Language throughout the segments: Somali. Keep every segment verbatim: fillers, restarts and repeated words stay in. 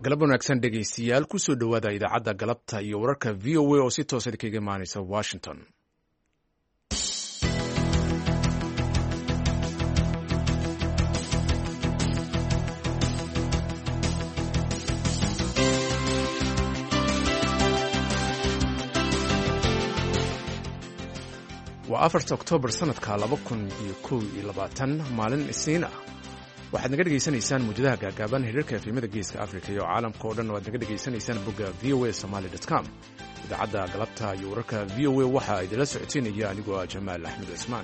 galab wanaagsan dhegaystayaal kusoo dhowaada idaacadda galabta iyo wararka v o a oo si toosa kaga imaanaysa washington. waa afarta oktoobar sanadka laba kun iyo kow iyo labaatan maalin isniin ah. waxaad naga dhegaysanaysaan muujadaha gaagaaban hirarka efemada geeska afrika iyo caalamka oo dhan oo aad naga dhegaysanaysaan bogga v o a somaly dot com. idaacadda galabta iyo wararka v o a waxaa idinla socoteynaya anigoo ah jamaal axmed cismaan.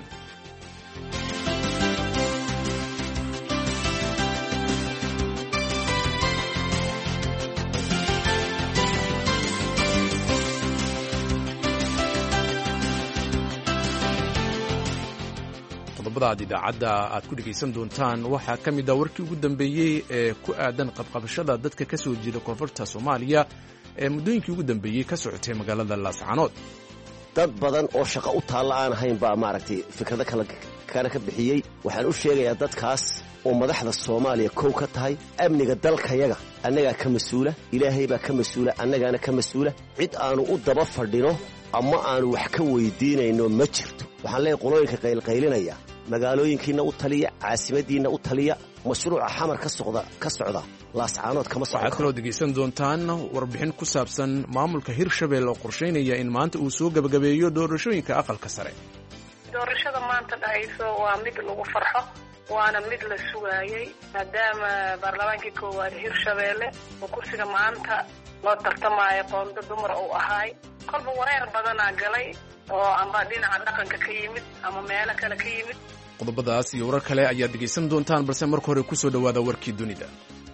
qodobadaad idaacadda aad ku dhegaysan doontaan waxaa ka mid ah warkii ugu dambeeyey ee ku aadan qabqabashada dadka ka soo jeeda koonfurta soomaaliya ee muddooyinkii ugu dambeeyey ka socotay magaalada laascanood. dad badan oo shaqo u taalla aan ahayn baa maaragtay fikrado kale kana ka bixiyey. waxaan u sheegayaa dadkaas oo madaxda soomaaliya kow ka tahay amniga dalkayaga annagaa ka mas-uula, ilaahay baa ka mas-uula, annagaana ka mas-uula. cid aanu u daba fadhino ama aanu wax ka weydiinayno ma jirto. waxaan leeyahay qolooyinka qaylqaylinaya magaalooyinkiinna u taliya, caasimadiinna u taliya, mashruuca xamar ka socda ka socda laascaanood kama socdo. waxaad kaloo dhegaysan doontaan warbixin ku saabsan maamulka hirshabelle oo qorshaynaya in maanta uu soo gebagabeeyo doorashooyinka aqalka sare. doorashada maanta dhacayso waa mid lagu farxo, waana mid la sugaayey maadaama baarlamaankii koowaad hirshabelle oo kursiga maanta loo tartamaayo qoonda dumar uu ahaay. kolba wareer badanaa galay oo amba dhinaca dhaqanka ka yimid ama meelo kale ka yimid. qodobadaas iyo warar kale ayaad dhegaysan doontaan, balse marka hore ku soo dhowaada warkii dunida.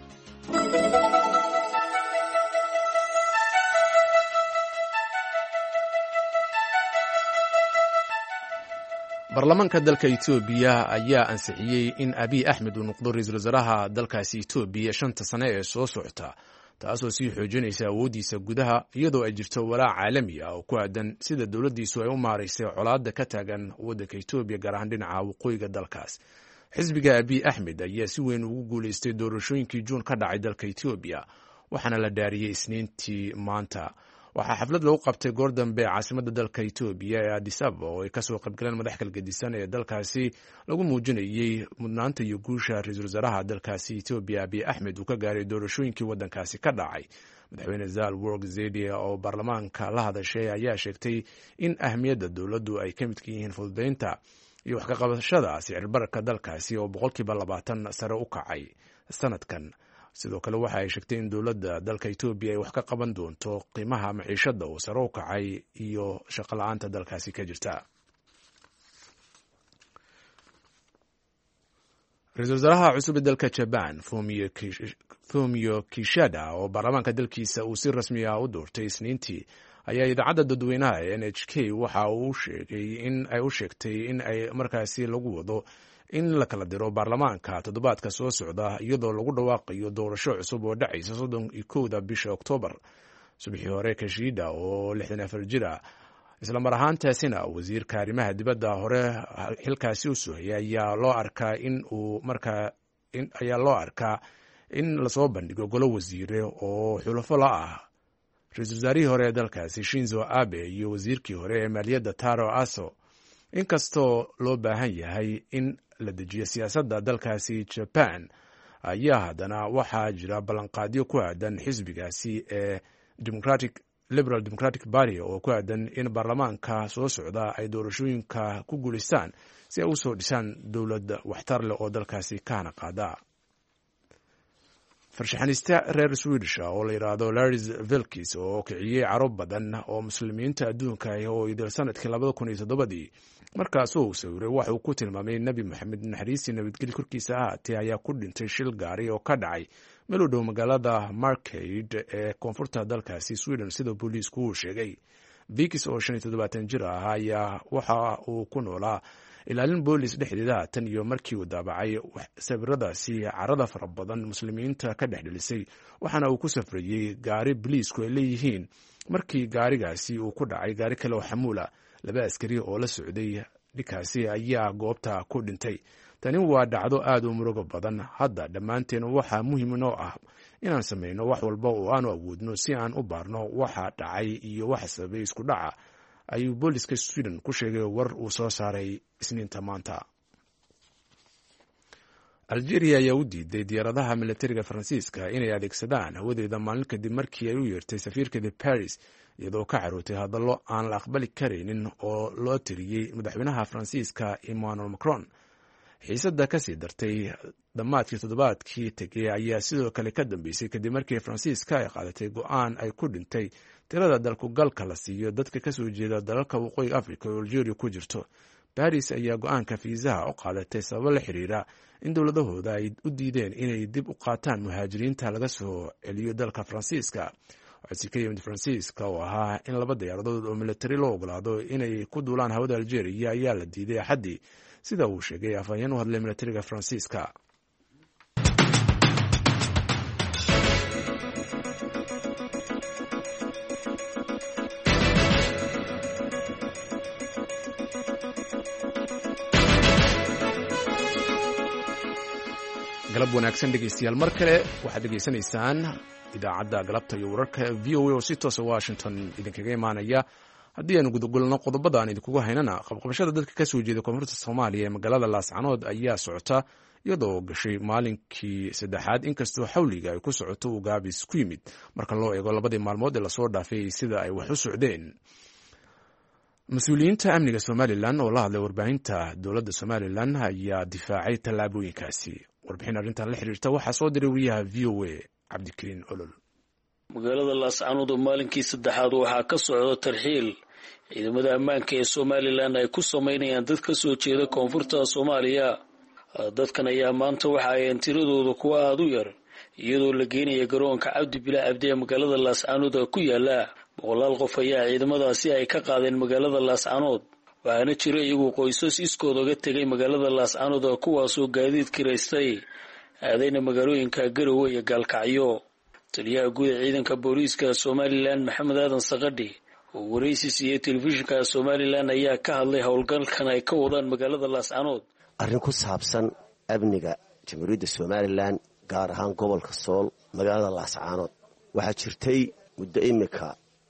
baarlamaanka dalka etoobiya ayaa ansixiyey in abiy axmed uu noqdo ra-iisul wasaaraha dalkaasi etoobiya shanta sane ee soo socota, taasoo sii xoojinaysa awooddiisa gudaha iyadoo ay jirto walaac caalami ah oo ku aadan sida dowladdiisu ay u maaraysay colaadda ka taagan waddanka etoobiya gaar ahaan dhinaca waqooyiga dalkaas. xisbiga abiy axmed ayaa si weyn ugu guulaystay doorashooyinkii juun ka dhacay dalka etoobiya, waxaana la dhaariyey isniintii maanta. waxaa xaflad lagu qabtay goor dambe caasimadda dalka etoobiya ee addis ababa oo ay kasoo qaybgaleen madax kala gedisan ee dalkaasi lagu muujinayey mudnaanta iyo guusha ra-iisul wasaaraha dalkaasi etoobiya abiy axmed uu ka gaaray doorashooyinkii waddankaasi ka dhacay. madaxweyne zal work zedia oo baarlamaanka la hadashay ayaa sheegtay in ahmiyadda dowladdu ay ka midka yihiin fududaynta iyo wax ka qabashada sicir bararka dalkaasi oo boqolkiiba labaatan sare u kacay sanadkan. sidoo kale waxa ay sheegtay in dowladda dalka etoobiya ay wax ka qaban doonto qiimaha maciishadda oo sare u kacay iyo shaqo la-aanta dalkaasi ka jirta. ra-iisul wasaaraha cusub ee dalka jaban fumio kishida oo baarlamaanka dalkiisa uu si rasmi ah u doortay isniintii ayaa idaacadda dadweynaha ee n h k waxa uu sheegay in ay u sheegtay in ay markaasi lagu wado in la kala diro baarlamaanka toddobaadka soo socda iyadoo lagu dhawaaqayo doorasho cusub oo dhacaysa soddon iyo kowda bisha oktoobar. subaxii hore kashida oo lixdan afar jir ah islamar ahaantaasina wasiirka arrimaha dibadda hore xilkaasi u sugaya ayaa loo arkaa in uu markaa ayaa loo arkaa in lasoo bandhigo golo wasiire oo xulafo la ah ra-iisul wasaarihii hore ee dalkaasi shinzo abe iyo wasiirkii hore ee maaliyadda taro aso. inkastoo loo baahan yahay in la dejiyo siyaasadda dalkaasi jaban ayaa haddana waxaa jira ballanqaadyo ku aadan xisbigaasi ee democratic liberal democratic party oo ku aadan in baarlamaanka soo socda ay doorashooyinka ku guulaystaan si ay u soo dhisaan dowlad waxtar leh oo dalkaasi ka hana qaada. farshaxaniste reer swedish oo la yidhaahdo laris vilkis oo kiciyey caro badan oo muslimiinta adduunka ah oo idil sanadkii labada kun iyo toddobadii markaasoo uu sawiray waxa uu ku tilmaamay nebi moxamed naxariistii nabadgeli korkiisa ahaatee ayaa ku dhintay shil gaari oo ka dhacay meel u dhow magaalada markaid ee koonfurta dalkaasi sweden sida booliisku uu sheegay. vikis oo shan iyo toddobaatan jir ah ayaa waxa uu ku noolaa ilaalin boolis dhexdeeda tan iyo markii uu daabacay sawiradaasi carada fara badan muslimiinta ka dhex dhelisay, waxaana uu ku safrayey gaari boliisku ay leeyihiin. markii gaarigaasi uu ku dhacay gaari kale oo xamuula, laba askari oo la socday dhikaasi ayaa goobta ku dhintay. tani waa dhacdo aad u murugo badan. hadda dhammaanteen waxaa muhiim noo ah inaan samayno wax walba oo aanu awoodno si aan u baarno waxa dhacay iyo waxa sababay isku dhaca, ayuu booliska Sweden ku sheegay war uu soo saaray Isniinta maanta. Algeria ayaa u diiday diyaaradaha militariga Faransiiska inay adeegsadaan hawadeeda maalin kadib markii ay u yeertay safiirkeeda Paris, iyadoo ka carootay hadallo aan la aqbali karaynin oo loo tiriyey madaxweynaha Faransiiska Emmanuel Macron. xiisadda ka sii dartay dhammaadkii toddobaadkii tegey ayaa sidoo kale ka dambeysay kadib markii Faransiiska ay qaadatay go'aan ay ku dhintay tirada dalku galka la siiyo dadka ka soo jeeda dalalka waqooyiga Afrika oo Algeria ku jirto. Paris ayaa go'aanka fiisaha u qaadatay sababo la xiriira in dowladahooda ay u diideen inay dib u qaataan muhaajiriinta laga soo celiyo dalka Faransiiska. codsi ka yimid Faransiiska oo ahaa in laba diyaaradood oo militari loo ogolaado inay ku duulaan hawada Algeria ayaa la diiday Axaddii, sida uu sheegay afhayeen u hadlay militariga Faransiiska. galab wanaagsan dhegeystayaal, mar kale waxaad dhegeysanaysaan idaacadda galabta iyo wararka v o a oo si toosa Washington idinkaga imaanaya. haddii aanu gudagulno qodobada aan idinkugu haynana, qabqabashada dadka ka soo jeeda koonfurta Soomaaliya ee magaalada Laascanood ayaa socota iyadoo gashay maalinkii saddexaad, inkastoo xawliga ay ku socoto uu gaabis ku yimid marka loo eego labadii maalmood ee lasoo dhaafay sida ay wax u socdeen. mas-uuliyiinta amniga Somalilan oo la hadlay warbaahinta dowladda Somalilan ayaa difaacay tallaabooyinkaasi. warbixin arrintan la xiriirta waxaa soo diray wariyaha v o a Cabdikariin Olol. magaalada Laascanood oo maalinkii saddexaad waxaa ka socda tarxiil ciidamada ammaanka ee Somalilan ay ku sameynayaan dad ka soo jeeda koonfurta Soomaaliya. dadkan ayaa maanta waxa ay tiradooda kuwa aad u yar, iyadoo la geenayo garoonka Cabdi Bilaa Cabdi ee magaalada Laascanood ku yaala. boqolaal qof ayaa ciidamadaasi ay ka qaadeen magaalada Laascanood, waxaana jira iyagu qoysas iskood uga tegay magaalada Laascanood kuwaasoo gaadiid kiraystay aadayna magaalooyinka Garowe iyo Gaalkacyo. taliyaha guud ee ciidanka booliiska Somalilan Maxamed Aadan Saqadhi oo wareysi siiyay telefishinka Somalilan ayaa ka hadlay howlgalkan ay ka wadaan magaalada Laascanood. arrin ku saabsan amniga jamhuuriyadda Somalilan gaar ahaan gobolka Sool magaalada Laascanood waxaa jirtay muddo imika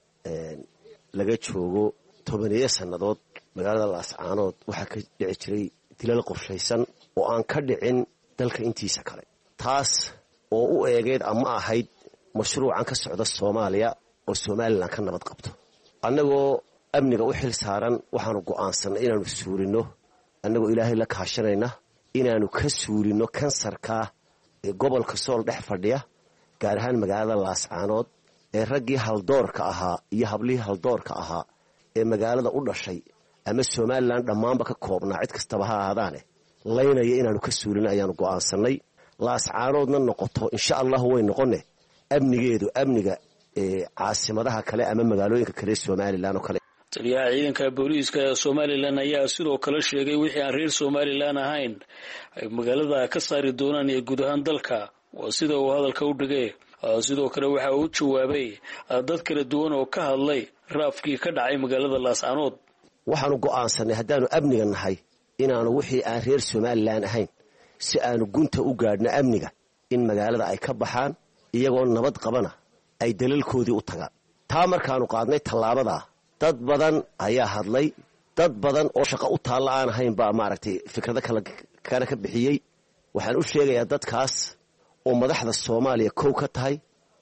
laga joogo tobaniyo sannadood magaalada Laascanood waxaa ka dhici jiray dilal qorshaysan oo aan ka dhicin dalka intiisa kale, taas oo u eegeed ama ahayd mashruucan ka socda Soomaaliya oo Somalilan ka nabad qabto. annagoo amniga u xil saaran waxaanu go'aansanay inaanu suurino, annagoo ilaahay la kaashanayna inaanu ka suurino kansarka ee gobolka Sool dhex fadhiya, gaar ahaan magaalada Laascanood ee raggii haldoorka ahaa iyo hablihii haldoorka ahaa ee magaalada u dhashay ama Somalilan dhammaanba ka koobnaa cid kastaba ha ahaadaane laynaya inaanu ka suurino ayaanu go'aansanay. Laascanoodna noqoto insha Allah way noqone amnigeedu amniga ee caasimadaha kale ama magaalooyinka kale Somalilan oo kale. taliyaha ciidanka booliiska ee Somalilan ayaa sidoo kale sheegay wixii aan reer Somalilan ahayn ay magaalada ka saari doonaan iyo guud ahaan dalka, waa sida uu hadalka u dhigay. sidoo kale waxa uu jawaabay dad kala duwan oo ka hadlay raafkii ka dhacay magaalada Laascanood. waxaanu go'aansanay haddaanu amniga nahay inaanu wixii aan reer Somalilan ahayn si aanu gunta u gaadhno amniga in magaalada ay ka baxaan iyagoo nabad qabana ay dalalkoodii u tagaan. taa markaanu qaadnay tallaabada dad badan ayaa hadlay, dad badan oo shaqo u taalla aan ahayn baa maaragtay fikrado kala kana ka bixiyey. waxaan u sheegayaa dadkaas oo madaxda Soomaaliya kow ka tahay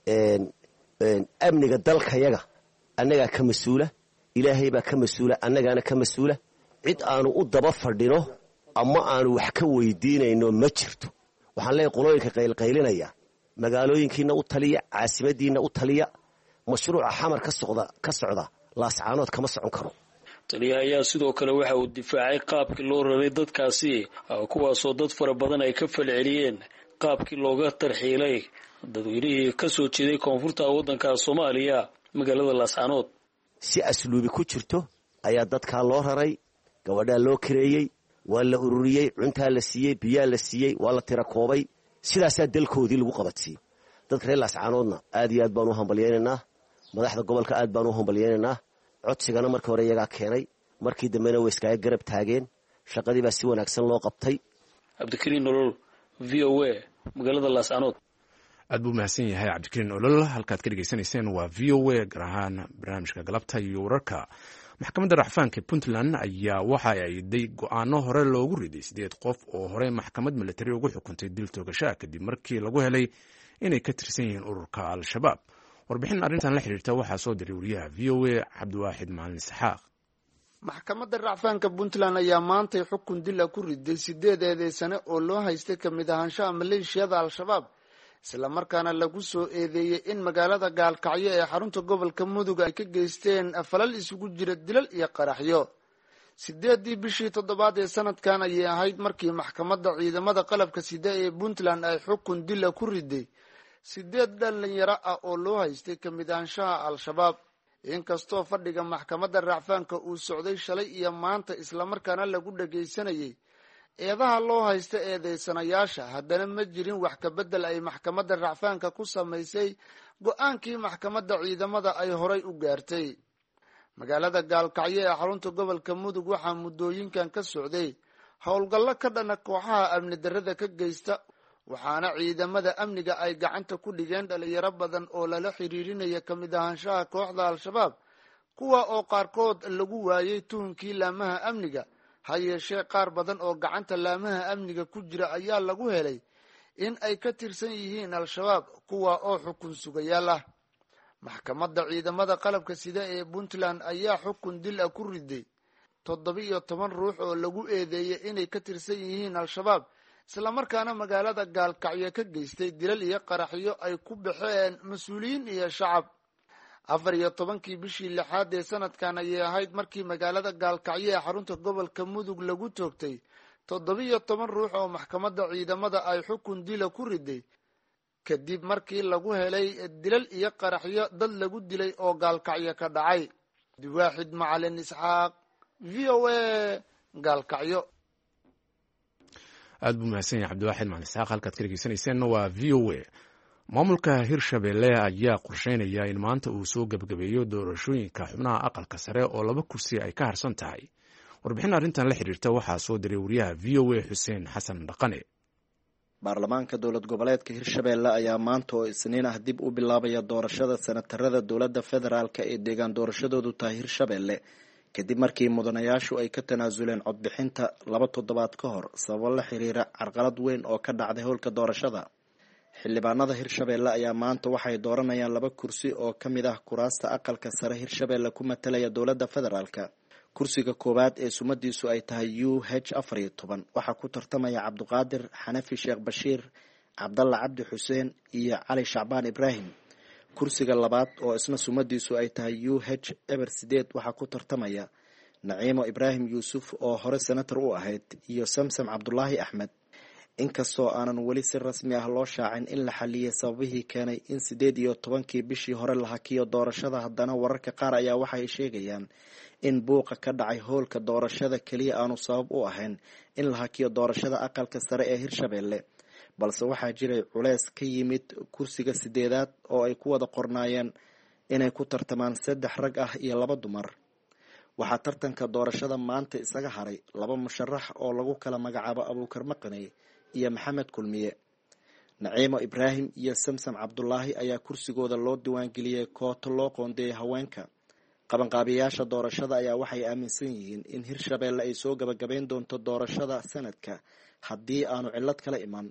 amniga dalkayaga annagaa ka mas-uula, ilaahay baa ka mas-uula, annagaana ka mas-uula. cid aanu u daba fadhino ama aanu wax ka weydiinayno ma jirto. waxaan leeyahay qolooyinka qaylqaylinaya magaalooyinkiina u taliya, caasimadiina u taliya, mashruuca xamar ka socda ka socda Laascanood kama socon karo. taliyaha ayaa sidoo kale waxa uu difaacay qaabkii loo raray dadkaasi, kuwaasoo dad fara badan ay ka falceliyeen qaabkii looga tarxiilay dadweynihii ka soo jeeday koonfurta waddanka Soomaaliya magaalada Laascanood. si asluubi ku jirto ayaa dadkaa loo raray, gabadhaa loo kareeyey, waa la ururiyey, cuntaa la siiyey, biyaa la siiyey, waa la tira koobay. sidaasaa dalkoodii lagu qabatiyey. dadka reer Laascanoodna aad iyo aad baan u hambalyaynaynaa, madaxda gobolka aad baan u hambalyaynaynaa. codsigana markii hore iyagaa keenay, markii dambena way iskaga garab taageen. shaqadii baa si wanaagsan loo qabtay. Cabdikariin Olol, V O A, magaalada Laascanood. aad buu mahadsan yahay cabdikariin olol. halkaad ka dhegeysanayseen waa v o a gaar ahaan barnaamijka galabta iyo wararka. maxkamadda racfaanka puntland ayaa waxa ay day go-aano hore loogu riday sideed qof oo horey maxkamad militari ugu xukuntay dil toogashaa kadib markii lagu helay inay ka tirsan yihiin ururka al-shabaab. warbixin arrintan la xiriirta waxaa soo diray wariyaha v o a cabdiwaaxid maalin isxaaq. maxkamadda racfaanka puntland ayaa maantay xukun dila ku riday sideed eedeysane oo loo haystay kamid ahaanshaha maleeshiyada al-shabaab isla markaana lagu soo eedeeyey in magaalada gaalkacyo ee xarunta gobolka mudug ay ka geysteen falal isugu jira dilal iyo qaraxyo. sideedii bishii toddobaad ee sanadkan ayay ahayd markii maxkamadda ciidamada qalabka sida ee puntland ay xukun dila ku riday sideed dhalinyaro ah oo loo haystay kamid ahaanshaha al-shabaab. inkastoo fadhiga maxkamadda racfaanka uu socday shalay iyo maanta islamarkaana lagu dhagaysanayay eedaha loo haysta eedeysanayaasha, haddana ma jirin wax ka bedel ay maxkamadda racfaanka ku samaysay go-aankii maxkamadda ciidamada ay horay u gaartay. magaalada gaalkacyo ee xarunta gobolka mudug waxaa muddooyinkan ka socday howlgallo ka dhana kooxaha amni darrada ka geysta, waxaana ciidamada amniga ay gacanta ku dhigeen dhalinyaro badan oo lala xiriirinaya kamid ahaanshaha kooxda al-shabaab, kuwa oo qaarkood lagu waayay tuhunkii laamaha amniga. ha yeeshee qaar badan oo gacanta laamaha amniga ku jira ayaa lagu helay in ay ka tirsan yihiin al-shabaab, kuwa oo xukun sugayaal ah. maxkamadda ciidamada qalabka sida ee puntland ayaa xukun dil ah ku riday toddoba-iyo toban ruux oo lagu eedeeyay inay ka tirsan yihiin al-shabaab islamarkaana magaalada gaalkacyo ka geystay dilal iyo qaraxyo ay ku baxeen mas-uuliyiin iyo shacab. afar iyo tobankii bishii lixaad ee sanadkan ayay ahayd markii magaalada gaalkacyo ee xarunta gobolka mudug lagu toogtay toddoba-iyo toban ruux oo maxkamadda ciidamada ay xukun dila ku riday kadib markii lagu helay dilal iyo qaraxyo dad lagu dilay oo gaalkacyo ka dhacay. abdiwaaxid macalin isxaaq, v o a, gaalkacyo. aad buu mahadsan yahay cabdiwaaxid maalin isxaaq. halkaad ka dhegeysanayseena waa v o a. maamulka hirshabelle ayaa qorsheynaya in maanta uu soo gebagabeeyo doorashooyinka xubnaha aqalka sare oo laba kursi ay ka harsan tahay. warbixin arrintan la xiriirta waxaa soo diray wariyaha v o a xuseen xasan dhaqane. baarlamaanka dowlad goboleedka hirshabelle ayaa maanta oo isniin ah dib u bilaabaya doorashada senatarada dowladda federaalka ee deegaan doorashadoodu tahay hirshabelle kadib markii mudanayaashu ay ka tanaasuleen codbixinta laba toddobaad ka hor sababo la xiriira carqalad weyn oo ka dhacday howlka doorashada. xildhibaanada hirshabelle ayaa maanta waxay dooranayaan laba kursi oo ka mid ah kuraasta aqalka sare hirshabelle ku matalaya dowladda federaalka. kursiga koowaad ee sumadiisu ay tahay u h afar iyo toban waxaa ku tartamaya cabdiqaadir xanafi sheekh bashiir, cabdalla cabdi xuseen iyo cali shacbaan ibraahim. kursiga labaad oo isna sumadiisu ay tahay u h eber sideed waxaa ku tartamaya naciimo ibraahim yuusuf oo hore senator u ahayd iyo samsam cabdulaahi axmed. inkastoo aanan weli si rasmi ah loo shaacin in la xaliyay sababihii keenay in sideed iyo tobankii bishii hore la hakiyo doorashada, haddana wararka qaar ayaa waxay sheegayaan in buuqa ka dhacay howlka doorashada keliya aanu sabab u ahayn in la hakiyo doorashada aqalka sare ee hirshabelle, balse waxaa jiray culeys ka yimid kursiga sideedaad oo ay ku wada qornaayeen inay ku tartamaan saddex rag ah iyo laba dumar. waxaa tartanka doorashada maanta isaga haray laba musharax oo lagu kala magacaabo abuukar maqaney iyo maxamed kulmiye. naciimo ibraahim iyo samsam cabdulaahi ayaa kursigooda loo diiwaangeliyey kooto loo qoondeeyay haweenka. qabanqaabiyaasha doorashada ayaa waxay aaminsan yihiin in hirshabelle ay soo gabagabayn doonto doorashada sanadka haddii aanu cillad kala iman.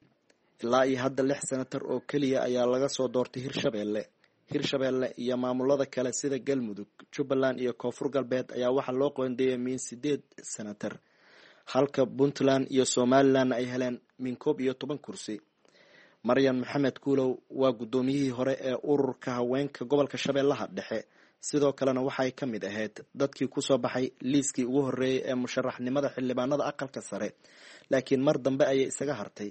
ilaa iyo hadda lix senatar oo keliya ayaa laga soo doortay hirshabelle. hirshabelle iyo maamulada kale sida galmudug, jubbaland iyo koonfur galbeed ayaa waxaa loo qoondeeyay min sideed senatar, halka puntland iyo somalilan ay heleen min koob iyo toban kursi. maryan maxamed kuulow waa guddoomiyihii hore ee ururka haweenka gobolka shabeellaha dhexe, sidoo kalena waxay ka mid ahayd dadkii kusoo baxay liiskii ugu horreeyay ee musharaxnimada xildhibaanada aqalka sare, laakiin mar dambe ayay isaga hartay.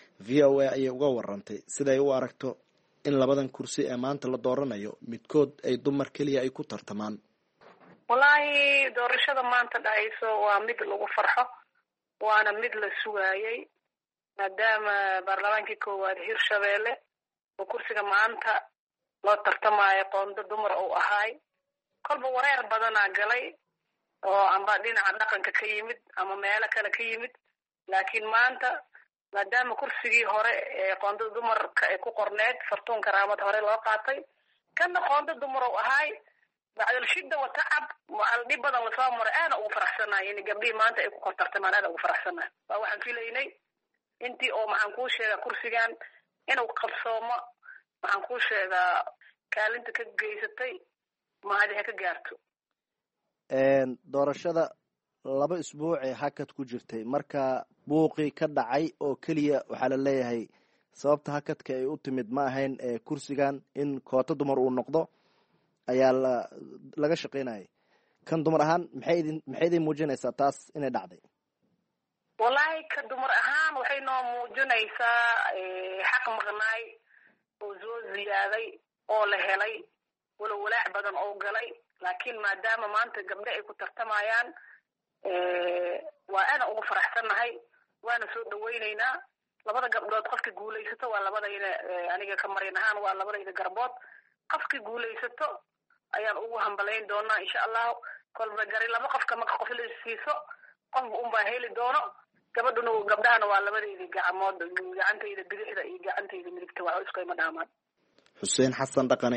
v o a ayay uga warantay siday u aragto in labadan kursi ee maanta la dooranayo midkood ay dumar keliya ay ku tartamaan. wallaahi doorashada maanta dhacayso waa mid lagu farxo, waana mid la sugaayay maadaama baarlamaankii koowaad hirshabelle oo kursiga maanta loo tartamaayo qoonda dumar uu ahaay. kolba wareer badanaa galay oo amba dhinaca dhaqanka ka yimid ama meelo kale ka yimid, laakiin maanta maadaama kursigii hore ee qoondada dumarka ay ku qorneed fartuun karaamad hore loo qaatay kana qoonda dumar oo ahay bacdal shidda wa tacab dhib badan lasoo maray aana ugu faraxsanahay in gabdhihii maanta ay ku kortartamaan aana ugu faraxsanahay waa waxaan filaynay intii oo maxaan kuu sheegaa kursigan inuu qabsoomo waxaan kuu sheegaa kaalinta ka geysatay mahadi ha ka gaarto doorashada laba isbuuc ee hakad ku jirtay marka buuqii ka dhacay oo keliya waxaa la leeyahay sababta hakadka ay u timid ma ahayn kursigan in koota dumar uu noqdo ayaa la laga shaqaynayay kan dumar ahaan maxay idin maxay idin muujinaysaa taas inay dhacday wallahi ka dumar ahaan waxay noo muujinaysaa xaq maqnaay oo soo ziyaaday oo la helay wala walaac badan oo galay laakiin maadaama maanta gabdho ay ku tartamayaan waa ana ugu faraxsanahay waana soo dhawaynaynaa labada gabdhood qofka guulaysato waa labadayna aniga ka marin ahaan waa labadayda garbood qofka guulaysato ayaan ugu hambalayn doonaa insha allah kolba gari laba qofka marka qof la siiso qofba unbaa heli doono gabadhuna gabdhahana waa labadayda gacmood gacantayda bidixda iyo gacantayda midigta waa isku ima dhaamaan xuseen xasan dhaqane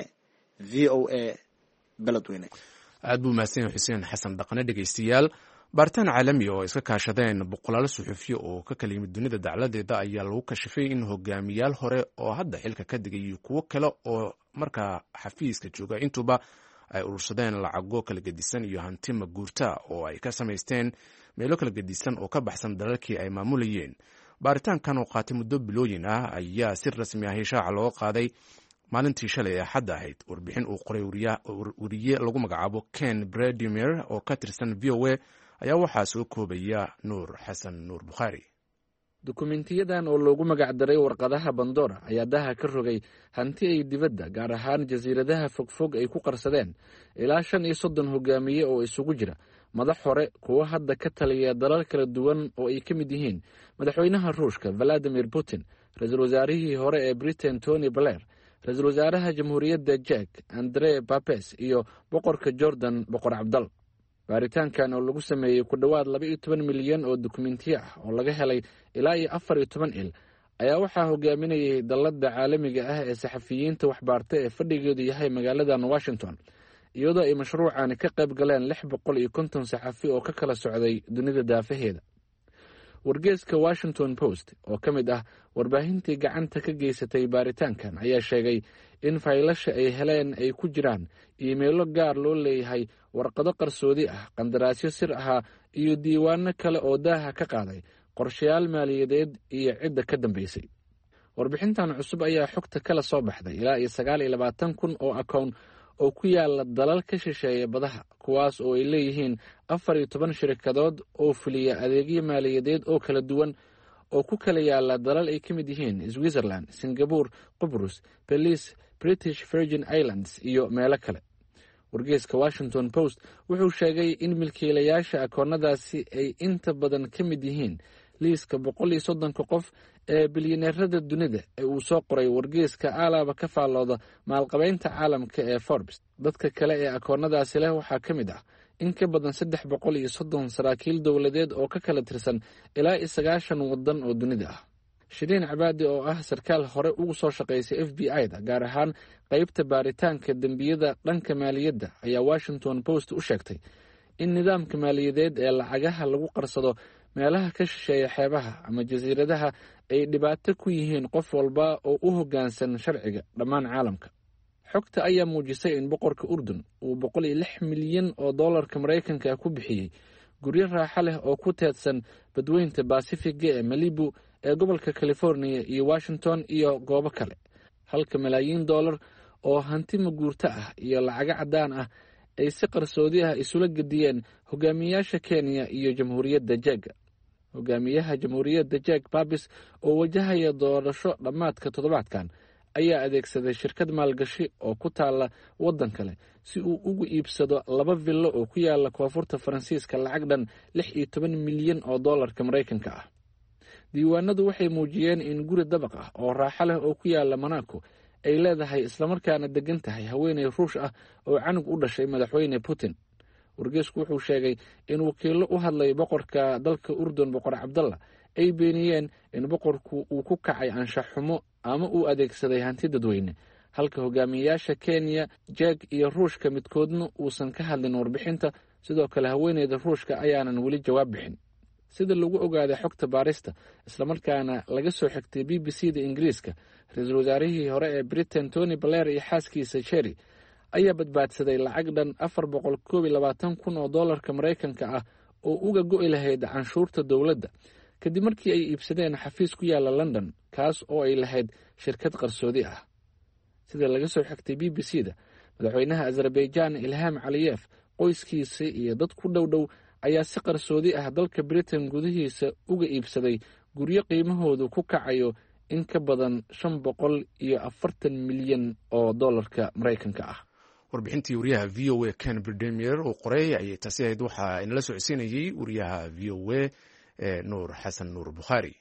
v o a beledweyne aad buu mahadsan yahay xuseen xasan dhaqane dhegeystayaal baaritaan caalami oo iska kaashadeen boqolaal suxufiyo oo ka kala yimid dunida dacladeeda ayaa lagu kashifay in hogaamiyaal hore oo hadda xilka ka digay iyo kuwo kale oo markaa xafiiska jooga intuba ay urursadeen lacago kala gedisan iyo hanti maguurta oo ay ka samaysteen meelo kala gedisan oo ka baxsan dalalkii ay maamulayeen baaritaankan oo qaatay muddo bilooyin ah ayaa si rasmi ah shaaca loo qaaday maalintii shalay ee xadda ahayd warbixin uu qoray wariye lagu magacaabo ken bradimer oo ka tirsan v o a ayaa waxaa soo koobaya nuur xasan nuur bukhaari dukumentiyadan oo loogu magacdaray warqadaha bandora ayaa daha ka rogay hanti ay dibadda gaar ahaan jasiiradaha fogfog ay ku qarsadeen ilaa shan iyo soddon hogaamiye oo isugu jira madax hore kuwo hadda ka taliya dalal kala duwan oo ay ka mid yihiin madaxweynaha ruushka valadimir putin ra-iisul wasaarihii hore ee britain tony blair ra-iisul wasaaraha jamhuuriyadda jack andre babes iyo boqorka jordan boqor cabdal baaritaankan oo lagu sameeyey ku dhowaad laba iyo toban milyan oo dukumentiyo ah oo laga helay ilaa iyo afar iyo toban il ayaa waxaa hogaaminayay dalladda caalamiga ah ee saxafiyiinta waxbaarta ee fadhigeedu yahay magaaladan washington iyadoo ay mashruucani ka qayb galeen lix boqol iyo konton saxafi oo ka kala socday dunida daafaheeda wargeeska washington post oo ka mid ah warbaahintii gacanta ka geysatay baaritaankan ayaa sheegay in faylasha ay heleen ay ku jiraan iimaylo gaar loo leeyahay warqado qarsoodi ah qandaraasyo sir ahaa iyo diiwaano kale oo daaha ka qaaday qorshayaal maaliyadeed iyo cidda ka dambeysay warbixintan cusub ayaa xogta kala soo baxday ilaa iyo sagaal iyo labaatan kun oo akown oo ku yaala dalal ka shisheeya badaha kuwaas oo ay leeyihiin afar iyo toban shirkadood oo fuliya adeegyo maaliyadeed oo kala duwan oo ku kala yaala dalal ay ka mid yihiin switzerland singapore qubrus belize british virgin islands iyo meelo kale wargeeska washington post wuxuu sheegay in milkiilayaasha akoonnadaasi ay inta badan ka mid yihiin liiska boqol iyo soddonka qof ee bilyaneerada dunida ee uu soo qoray wargeeska alaaba ka faallooda maalqabeynta caalamka ee forbes dadka kale ee akoonnadaasi leh waxaa ka mid ah in ka badan saddex boqol iyo soddon saraakiil dowladeed oo ka kala tirsan ilaa iyo sagaashan waddan oo dunida ah shiriin cabaadi oo ah sarkaal hore ugu soo shaqaysay f b i da gaar ahaan qaybta baaritaanka dembiyada dhanka maaliyadda ayaa washington post u sheegtay in nidaamka maaliyadeed ee lacagaha lagu qarsado meelaha ka shisheeya xeebaha ama jasiiradaha ay dhibaato ku yihiin qof walba oo u hoggaansan sharciga dhammaan caalamka xogta ayaa muujisay in boqorka urdun uu boqol iyo lix milyan oo dollarka maraykanka ku bixiyey guryo raaxo leh oo ku teedsan badweynta basifiga ee malibu ee gobolka california iyo washington iyo goobo kale halka malaayiin dollar oo hanti maguurto ah iyo lacago caddaan ah ay si qarsoodi ah isula gediyeen hogaamiyayaasha kenya iyo jamhuuriyadda jeega hogaamiyaha jamhuuriyadda jeeg babis oo wajahaya doorasho dhammaadka toddobaadkan ayaa adeegsaday shirkad maalgashi oo ku taalla waddan kale si uu ugu iibsado laba villo oo ku yaala koonfurta faransiiska lacag dhan lix iyo toban milyan oo dollarka maraykanka ah diiwaanadu waxay muujiyeen in guri dabaq ah oo raaxo leh oo ku yaala monaco ay leedahay islamarkaana degan tahay haweeney ruush ah oo canug u dhashay madaxweyne putin wargeesku wuxuu sheegay in wakiillo u hadlay boqorka dalka urdun boqor cabdalla ay beeniyeen in boqorku uu ku kacay anshax xumo ama uu adeegsaday hanti dadweyne, halka hogaamiyayaasha kenya jeeg iyo ruushka midkoodna uusan ka hadlin warbixinta. sidoo kale haweeneyda ruushka ayaanan weli jawaab bixin. sida lagu ogaaday xogta baarista islamarkaana laga soo xigtay b b c da ingiriiska, ra-iisul wasaarihii hore ee britain tony blair iyo xaaskiisa sherry ayaa badbaadsaday lacag dhan afar boqol koob iyo labaatan kun oo doolarka maraykanka ah oo uga go'i lahayd canshuurta dowladda kadib markii ay iibsadeen xafiis ku yaala london, kaas oo ay lahayd shirkad qarsoodi ah. sida laga soo xigtay b b c da, madaxweynaha azerbaijan ilham caliyef, qoyskiisa iyo dad ku dhow dhow ayaa si qarsoodi ah dalka britain gudihiisa uga iibsaday guryo qiimahoodu ku kacayo in ka badan shan boqol iyo afartan milyan oo doolarka maraykanka ah. warbixintii wariyaha v o a ken brdemier oo qoray ayay taasi ahayd. waxaa inala socodsiinayey wariyaha v o a ee nuur xasan nuur bukhaari.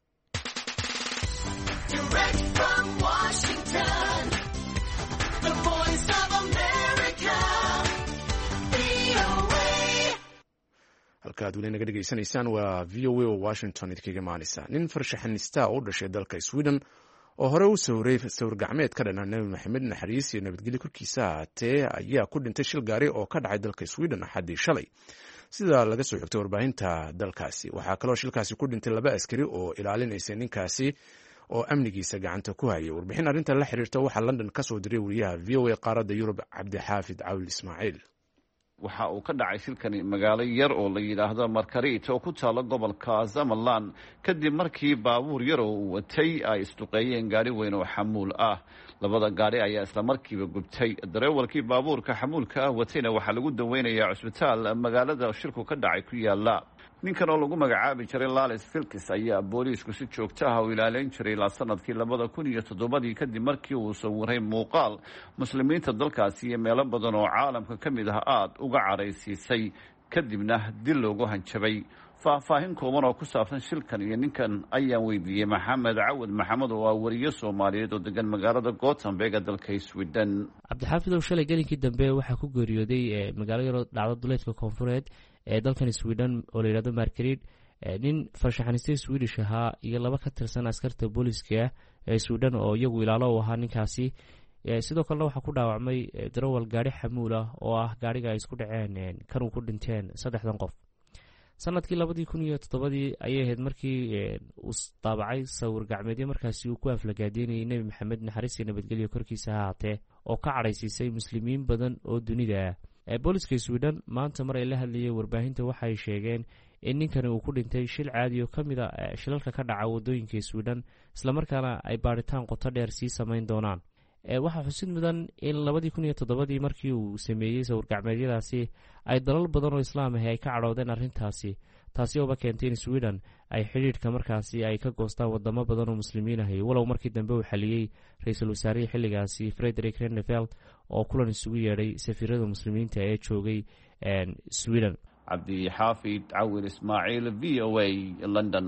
halkaad weli naga dhegaysanaysaan waa v o a oo washington idinkaga imaanaysa. nin farshaxanista oo u dhashay dalka sweden oo hore u sawiray sawir gacmeed ka dhana nebi maxamed naxariis iyo nabadgelyo korkiisa ahaatee ayaa ku dhintay shil gaari oo ka dhacay dalka sweden axaddii shalay, sida laga soo xigtay warbaahinta dalkaasi. waxaa kaloo shilkaasi ku dhintay laba askari oo ilaalinaysa ninkaasi oo amnigiisa gacanta ku hayay. warbixin arrintan la xiriirta waxaa london ka soo diray wariyaha v o a qaaradda yurub cabdixaafid cawil ismaaciil. waxa uu ka dhacay shilkani magaalo yar oo la yidhaahdo markarit oo ku taalo gobolka zamaland kadib markii baabuur yar oo uu watay ay isduqeeyeen gaari weyn oo xamuul ah. labada gaari ayaa isla markiiba gubtay. dareewalkii baabuurka xamuulka ah watayna waxaa lagu daweynayaa cusbitaal magaalada shilku ka dhacay ku yaala. ninkan oo lagu magacaabi jiray lales filkis ayaa booliisku si joogto ah u ilaaleyn jiray ilaa sanadkii labada kun iyo toddobadii kadib markii uu sawiray muuqaal muslimiinta dalkaasi iyo meelo badan oo caalamka ka mid ah aada uga caraysiisay, kadibna dil loogu hanjabay. faahfaahin kooban oo ku saabsan shilkan iyo ninkan ayaan weydiiyey maxamed cawad maxamed oo ah wariye soomaaliyeed oo degan magaalada gothenburg ee dalka sweden. cabdixaafidow, shalay gelinkii dambe waxaa ku geeriyooday magaalo yaroo dhacdo duleedka koonfureed ee dalkan sweden oo la yidhahdo markarid, nin farshaxaniste swedish ahaa iyo laba ka tirsan askarta booliiska ee sweden oo iyagu ilaalo u ahaa ninkaasi. sidoo kalena waxaa ku dhaawacmay darawal gaari xamuul ah oo ah gaariga ay isku dhaceen kanuu ku dhinteen saddexdan qof. sanadkii labadii kun iyo toddobadii ayay ahayd markii uu daabacay sawir gacmeedyo markaasi uu ku aflagaadeynayay nebi maxamed naxariis iyo nabadgelyo korkiisa ha ahaatee oo ka cadhaysiisay muslimiin badan oo dunida ah. booliska sweden maanta mar ay la hadlayeen warbaahinta waxay sheegeen in ninkani uu ku dhintay shil caadi oo ka mid a shilalka ka dhaca wadooyinka sweden, islamarkaana ay baadhitaan qoto dheer sii samayn doonaan. waxaa xusid mudan in labadii kun iyo toddobadii markii uu sameeyey sawir gacmeedyadaasi ay dalal badan oo islaam ahi ay ka cadhoodeen arrintaasi, taasi ooba keentay in sweden ay xidhiidhka markaasi ay ka goostaan wadamo badan oo muslimiin ahi, walow markii dambe uu xaliyey ra-iisul wasaarihii xilligaasi frederick reneveld oo kulan isugu yeedhay safiirada muslimiinta ee joogay sweden. cabdixaafid cawil ismaaciil, v o a london.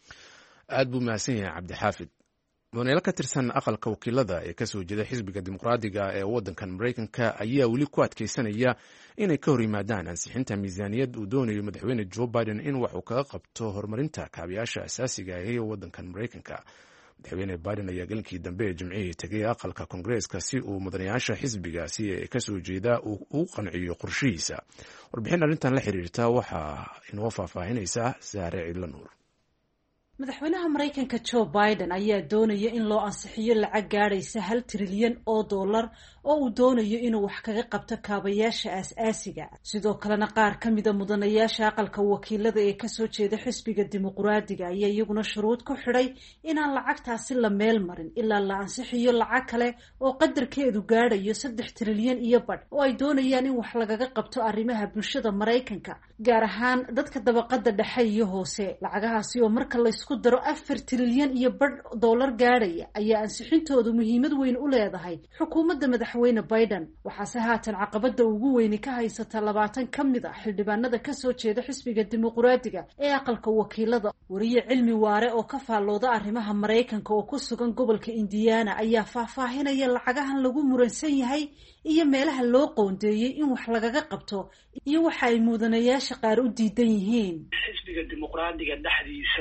aada buu mahadsan yahay cabdixaafid. mudanayaal ka tirsan aqalka wakiilada ee kasoo jeeda xisbiga dimuqraadiga ee waddankan maraykanka ayaa weli ku adkeysanaya inay ka hor yimaadaan ansixinta miisaaniyad uu doonayo madaxweyne joe biden in wax uu kaga qabto horumarinta kaabayaasha asaasiga ah ee waddankan maraykanka. madaxweyne biden ayaa gelinkii dambe ee jimcihii tegay aqalka koongareeska si uu mudanayaasha xisbigaasi ee kasoo jeeda uu u qanciyo qorshihiisa. warbixin arrintan la xiriirta waxaa inoo faahfaahinaysa saare cidla nuur. madaxweynaha maraykanka joe biden ayaa doonaya in loo ansixiyo lacag gaadhaysa hal trilyan oo dollar oo uu doonayo inuu wax kaga qabto kaabayaasha aas-aasiga. sidoo kalena qaar ka mida mudanayaasha aqalka wakiilada ee kasoo jeeda xisbiga dimuqraadiga ayaa iyaguna shuruud ku xidhay inaan lacagtaasi la meel marin ilaa la ansixiyo lacag kale oo qadarkeedu gaadhayo saddex trilyan iyo badh oo ay doonayaan in wax lagaga qabto arrimaha bulshada maraykanka, gaar ahaan dadka dabaqada dhexe iyo hoose. lacagahaasi oo marka lays ku daro afar trilyan iyo badh dollar gaadhaya ayaa ansixintoodu muhiimad weyn u leedahay xukuumadda madaxweyne biden. waxaase haatan caqabada ugu weyni ka haysata labaatan ka mid a xildhibaanada kasoo jeeda xisbiga dimuqraadiga ee aqalka wakiilada. wariye cilmi waare oo ka faallooda arrimaha maraykanka oo ku sugan gobolka indiana ayaa faahfaahinaya lacagahan lagu muransan yahay iyo meelaha loo qoondeeyey in wax lagaga qabto iyo waxa ay mudanayaasha qaar u diidan yihiin. xisbiga dimuqraadiga dhexdiisa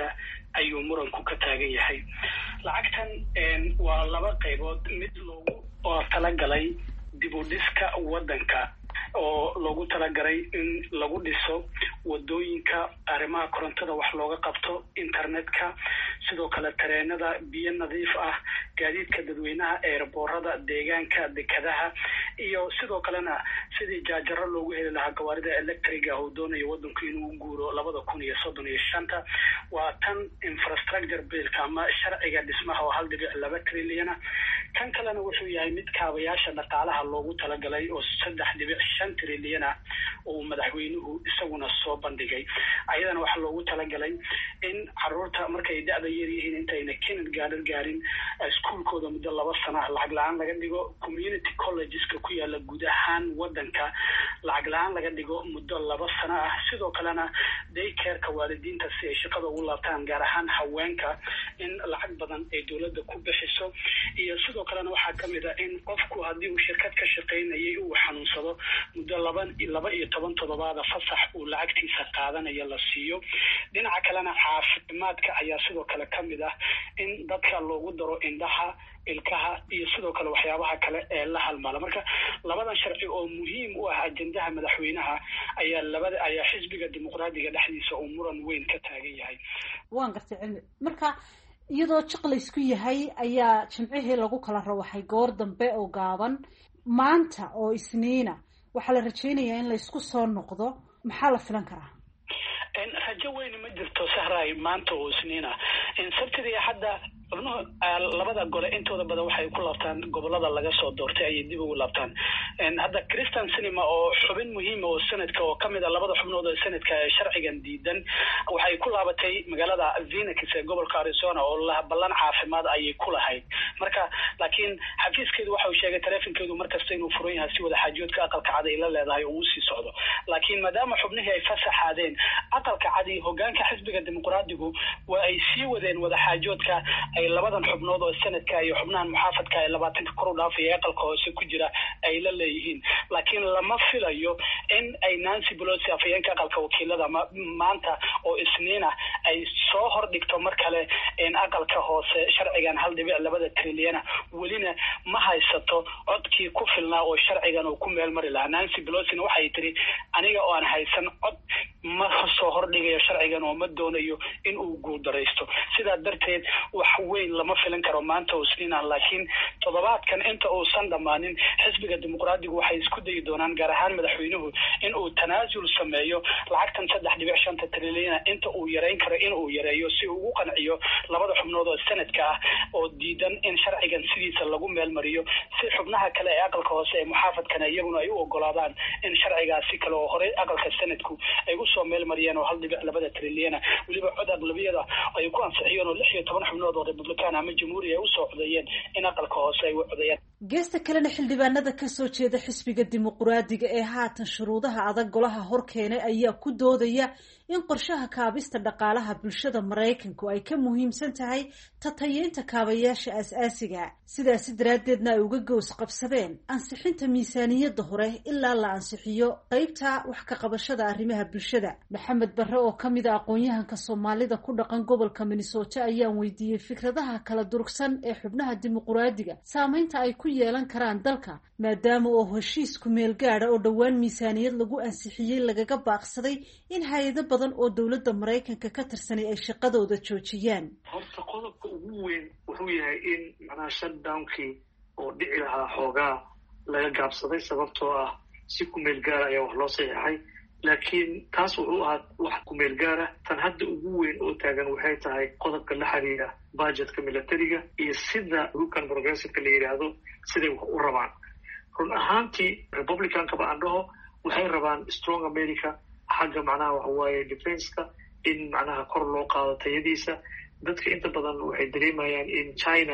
ayuu muranku ka taagan yahay. lacagtan waa laba qaybood, mid loogu oo talagalay dib u dhiska waddanka oo loogu talagalay in lagu dhiso wadooyinka, arrimaha korontada wax looga qabto, internetka, sidoo kale tareenada, biyo nadiif ah, gaadiidka dadweynaha, eerboorada, deegaanka, dekadaha, iyo sidoo kalena sidii jaajaro loogu heli lahaa gawaarida electriga oo doonayo waddanku inuu guuro labada kun iyo soddon iyo shanta. waa tan infrastructure billka ama sharciga dhismaha oo hal dhibic laba trilyan. kan kalena wuxuu yahay mid kaabayaasha dhaqaalaha loogu talagalay oo saddex dhibic shan trilyan ah oo madaxweynuhu isaguna soo bandhigay. ayadana waxaa loogu talagalay in caruurta markay da'da yar yihiin intayna kindergarten gaarin iskuulkooda muddo laba sano ah lacag la-aan laga dhigo. community collegeska ku yaala guud ahaan waddanka lacag la-aan laga dhigo muddo laba sano ah. sidoo kalena daycareka waalidiinta si ay shaqada ugu laabtaan, gaar ahaan haweenka, in lacag badan ay dowladda ku bixiso. iyo sidoo kalena waxaa kamid ah in qofku haddii uu shirkad ka shaqaynayay uu xanuunsado muddo laba laba iyo toban toddobaada fasax uu lacagtiisa qaadanayo la siiyo. dhinaca kalena caafimaadka ayaa sidoo kale kamid ah in dadka loogu daro indhaha, ilkaha iyo sidoo kale waxyaabaha kale ee la halmala. marka labadan sharci oo muhiim u ah ajendaha madaxweynaha ayaa labada ayaa xisbiga dimuqraadiga dhexdiisa uu muran weyn ka taagan yahay. waan gartay cilmi. marka iyadoo jiq laysku yahay ayaa jimcihii lagu kala rawaxay goor dambe oo gaaban. maanta oo isniina waxaa la rajaynayaa in laysku soo noqdo. maxaa la filan karaa? rajo weyn ma jirto sahray maanta oo isniina. sabtidii hadda xubnuhu labada gole intooda badan waxay ku laabtaan gobolada laga soo doortay ayay dib ugu laabtaan. hadda Christian Sinema oo xubin muhiim oo sanadka oo kamid ah labada xubnood oo sanadka sharcigan diidan waxay ku laabatay magaalada Phoenix ee gobolka Arizona oo la ballan caafimaad ayay ku lahayd. marka laakiin xafiiskeedu waxa uu sheegay taleefankeedu markasta inuu furan yahay si wada xaajoodka aqalka cad ay la leedahay uu sii socdo. laakiin maadaama xubnihii ay fasaxaadeen aqalka cad iyo hogaanka xisbiga dimuqraadigu waa ay sii wadeen wada xaajoodka ay labadan xubnood oo sanadka iyo xubnahan muxaafadka ay labaatanka kor u dhaafaya aqalka hoose ku jira ay la leeyihiin. laakiin lama filayo in ay Nancy Pelosi afayeenka aqalka wakiilada maanta oo isniina ay soo hordhigto mar kale in aqalka hoose sharcigan hal dhibic labada trilyan welina ma haysato codkii ku filnaa oo sharcigan uu ku meel mari lahaa. Nancy Pelosi waxay tiri aniga oo aan haysan cod ma soo hordhigayo sharcigan oo ma doonayo in uu guuldareysto. sidaa darteed wax weyn lama filan karo maanta oo isniina. laakiin toddobaadkan inta uusan dhammaanin xisbiga dimuqraadigu waxay isku dayi doonaan gaar ahaan madaxweynuhu in uu tanaasul sameeyo lacagtan saddex dhibic shanta trilyan inta uu yareyn karo in uu yareeyo si uu ugu qanciyo labada xubnood oo sanadka ah oo diidan in sharcigan sidiisa lagu meel mariyo, si xubnaha kale ee aqalka hoose ee muxaafadkana iyaguna ay u ogolaadaan in sharcigaasi kale oo horey aqalka sanadku ay u soo meel mariyeen oo hal dhibic labada trilyan weliba cod aqlabiyada ay ku ansixiyeen oo lix iyo toban xubnood oo Republican ama Jamhuuri ay u soo codeeyeen in aqalka hoose ay u codeeyaan. geesta kalena xildhibaanada ka soo jeeda xisbiga dimuqraadiga ee haatan shuruudaha adag golaha horkeenay ayaa ku doodaya in qorshaha kaabista dhaqaalaha bulshada Mareykanku ay ka muhiimsan tahay tatayeynta kaabayaasha aasaasiga. sidaasi daraaddeedna ay uga goos qabsadeen ansixinta miisaaniyadda hore ilaa la ansixiyo qaybta wax ka qabashada arrimaha bulshada. maxamed barre oo kamid ah aqoon-yahanka Soomaalida ku dhaqan gobolka Minnesota ayaan weydiiyey fikradaha kala durugsan ee xubnaha dimuqraadiga saameynta ay ku yeelan karaan dalka maadaama oo heshiisku meel gaadha oo dhowaan miisaaniyad lagu ansixiyey lagaga baaqsaday in hay'ado badan oo dowladda Mareykanka ka tirsanay ay shaqadooda joojiyaan. horta qodobka ugu weyn wuxuu yahay in macnaha shutdownkii oo dhici lahaa xoogaa laga gaabsaday sababtoo ah si ku meel gaara ayaa wax loo saxeexay. laakiin taas wuxuu ahaa wax ku meel gaara. tan hadda ugu weyn oo taagan waxay tahay qodobka la xiriira budgetka militariga iyo sida rukan progressiveka la yidhaahdo siday wax u rabaan. run ahaantii republicankaba aan dhaho waxay rabaan strong America xagga macnaha waxa waaye defense-ka in macnaha kor loo qaado tayadiisa. dadka inta badan waxay dareemayaan in China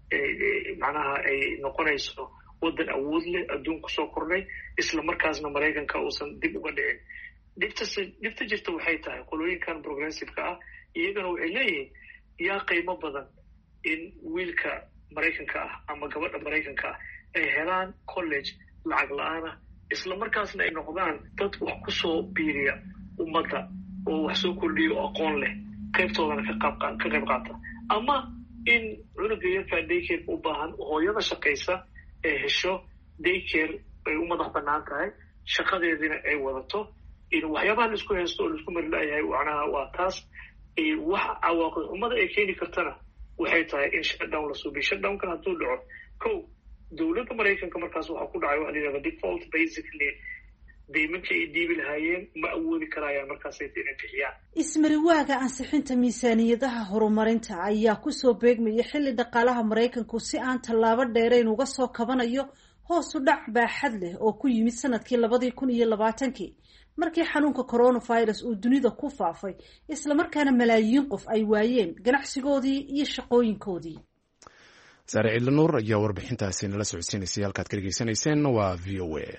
macnaha ay noqonayso waddan awood leh adduunku soo kordhay isla markaasna Mareykanka uusan dib uga dhicin. dhibta dhibta jirta waxay tahay qolooyinkan progressiveka ah iyagana waxay leeyihiin yaa qiimo badan in wiilka Mareykanka ah ama gabadha Mareykanka ah ay helaan college lacag la-aan ah isla markaasna ay noqdaan dad wax ku soo biiriya ummadda oo wax soo kordhiyo aqoon leh. qaybtoodana ka qayb qaata ama in cunuga yarkaa daycare u baahan hooyada shaqaysa ee hesho daycare ay u madax banaan tahay shaqadeediina ay wadato waxyaabaha laisku haysto oo laisku marilaayahay macnaha waa taas wax cawaaqib xumada ay keeni kartana waxay tahay in shutdown la suubiyo shutdownkan hadduu dhaco kow dowladda maraykanka markaas waxaa ku dhacay waxa la yidhahda default basically deymankii ay dhiibi lahaayeen ma awoodi karayaan markaasay inay bixiyaan ismariwaaga ansixinta miisaaniyadaha horumarinta ayaa kusoo beegmaya xilli dhaqaalaha maraykanku si aan tallaabo dheerayn uga soo kabanayo hoos u dhac baaxad leh oo ku yimid sanadkii labadii kun iyo labaatankii markii xanuunka coronavirus uu dunida ku faafay islamarkaana malaayiin qof ay waayeen ganacsigoodii iyo shaqooyinkoodii saare ciidlanuur ayaa warbixintaasi nala socodsiinaysay halkaad ka dhegeysanayseen waa v o a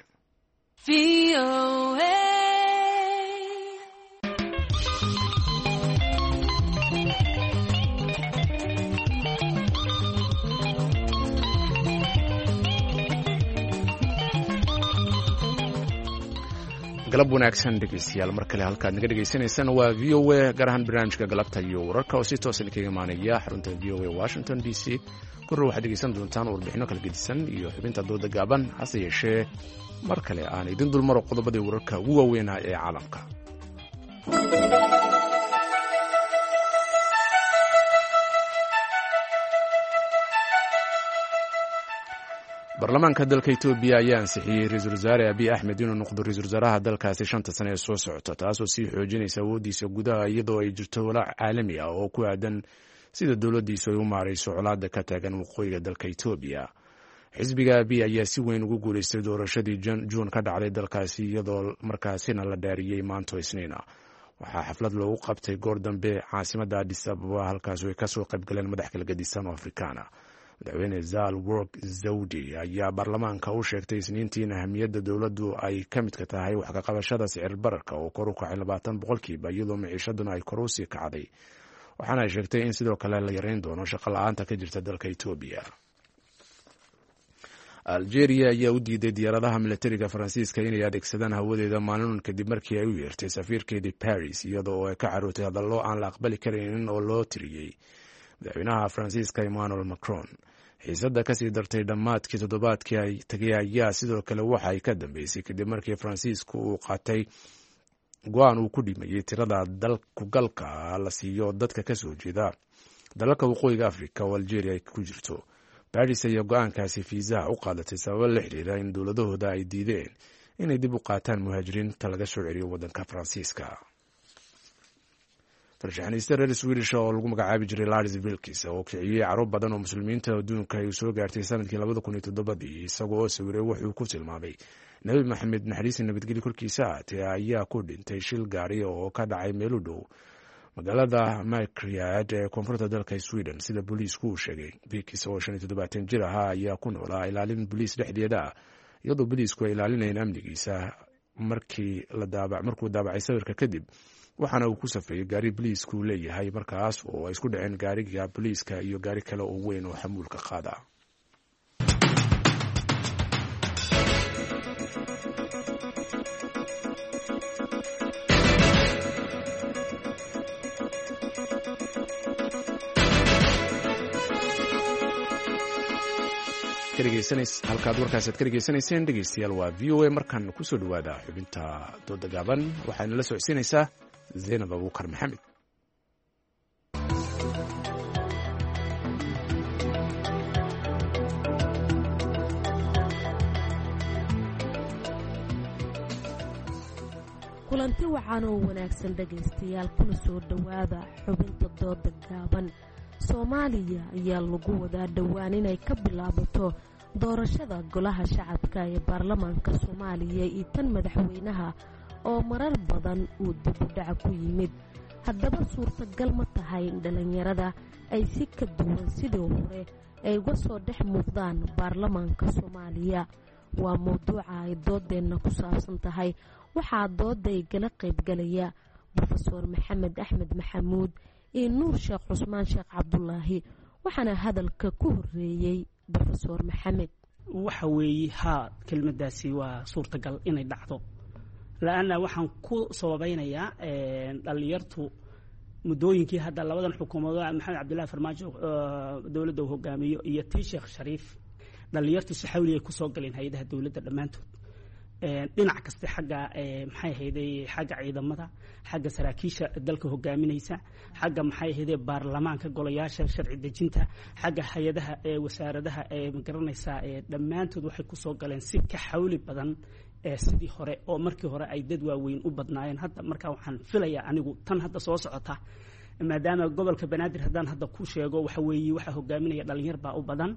galab wanaagsan dhegeystayaal mar kale halkaad naga dhegeysanaysaan waa v o a gaar ahaan barnaamijka galabta iyo wararka oo si toosan kaga imaanaya xarunta v o a washington d c korre waxaad dhegeysan doontaan warbixino kala gedisan iyo xubinta dooda gaaban hase yeeshee mar kale aan idin dulmaro qodobadii wararka ugu waaweynaa ee caalamka. baarlamaanka dalka Itoobiya ayaa ansixiyay ra'iisul wasaare Abiy Ahmed inuu noqdo ra'iisul wasaaraha dalkaasi shanta sano ee soo socota taasoo sii xoojinaysa awoodiisa gudaha iyadoo ay jirto walaac caalami ah oo ku aadan sida dowladdiisu ay u maarayso colaadda ka taagan waqooyiga dalka Itoobiya. xisbiga Abiy ayaa si weyn ugu guuleystay doorashadii Juun ka dhacday dalkaasi iyadoo markaasina la dhaariyay maanta Isniina. waxaa xaflad loogu qabtay goor dambe caasimadda Addis Ababa halkaas oo ay kasoo qayb galeen madax kala gedisan oo Afrikaan ah. madaxweyne Zal Work Zawdi ayaa baarlamaanka u sheegtay Isniintii in ahamiyadda dowladdu ay ka midka tahay wax ka qabashada sicir bararka oo kor u kacay labaatan boqolkiiba iyadoo maciishaduna ay kor u sii kacday. waxaana ay sheegtay in sidoo kale la yareyn doono shaqo la'aanta ka jirta dalka Itoobiya. Algeria ayaa u diiday diyaaradaha militariga Faransiiska inay adeegsadaan hawadeeda maalin kadib markii ay u yeertay safiirkeedii Paris iyadoo ay ka carootay hadallo aan la aqbali karin oo loo tiriyey madaxweynaha Faransiiska Emmanuel Macron. xiisadda kasii dartay dhammaadkii toddobaadkii ay tagay ayaa sidoo kale waxa ay ka dambeysay kadib markii Faransiisku uu qaatay go-aan uu ku dhimayay tirada dalkugalka la siiyo dadka ka soo jeeda dalalka waqooyiga Afrika oo Algeria ay ku jirto. Paris ayaa go-aankaasi fiisaha u qaadatay sababo la xiriira in dowladahooda ay diideen inay dib u qaataan muhaajiriinta laga soo celiyo waddanka Faransiiska. farshaxaniiste reer Swedish oo lagu magacaabi jiray Lars Vilks oo kiciyey carruur badan oo muslimiinta adduunka ay soo gaartay sanadkii labada kun iyo toddobadii isagoo oo sawiray wuxuu ku tilmaamay Nabi Maxamed naxariis nabadgelyo korkiisa ahaatee ayaa ku dhintay shil gaari oo ka dhacay meel u dhow magaalada Markaryd ee koonfurta dalka Sweden sida booliisku uu sheegay. Vilks oo shan iyo toddobaatan jir ahaa ayaa ku noolaa ilaalin booliis dhexdeeda ah iyadoo booliisku ay ilaalinayeen amnigiisa markii la daabac markuu daabacay sawirka kadib waxaana uu ku safeeyey gaari booliisku leeyahay markaas oo ay isku dhaceen gaariga booliiska iyo gaari kale oo weyn oo xamuulka qaada. halkaad warkaasaad ka dhegeysanayseen dhegeystayaal waa v o a markan kusoo dhawaada xubinta dooda gaaban waxaana la socodsiinaysaa Zainab Abuukar Maxamed. kulanti waxaan oo wanaagsan dhegaystayaal kuna soo dhawaada xubinta dooda gaaban. Soomaaliya ayaa lagu wadaa dhowaan inay ka bilaabato doorashada golaha shacabka ee baarlamaanka Soomaaliya iyo tan madaxweynaha oo marar badan uu dib u dhac ku yimid. haddaba suurtagal ma tahay in dhalinyarada ay si ka duwan sidii hore ay uga soo dhex muuqdaan baarlamaanka Soomaaliya? waa mowduuca ay doodeenna ku saabsan tahay. waxaa dooda ay gala qaybgalaya Professor Maxamed Axmed Maxamuud iyo Nuur Sheekh Cusmaan Sheekh Cabdulaahi. waxaana hadalka ku horeeyay Professor Maxamed. waxa weeye haa kelmadaasi waa suurtagal inay dhacdo, laana waxaan ku sababeynayaa dhalinyartu muddooyinkii hadda labadan xukuumadood maxamed cabdullaahi farmaajo dowladda uu hogaamiyo iyo tii sheekh shariif dhalinyartu si xawli ay kusoo galeen hay-adaha dowladda dhammaantood dhinac kasta xagga maxay ahayday xagga ciidamada xagga saraakiisha dalka hogaaminaysa xagga maxay ahayday baarlamaanka golayaasha sharci dejinta xagga hay-adaha wasaaradaha magaranaysaa dhammaantood waxay kusoo galeen si ka xawli badan sidii hore oo markii hore ay dad waaweyn u badnaayeen hadda markaa waxaan filayaa anigu tan hadda soo socota maadaama gobolka banaadir haddaan hadda ku sheego waxa weeye waxaa hogaaminaya dhalinyar baa u badan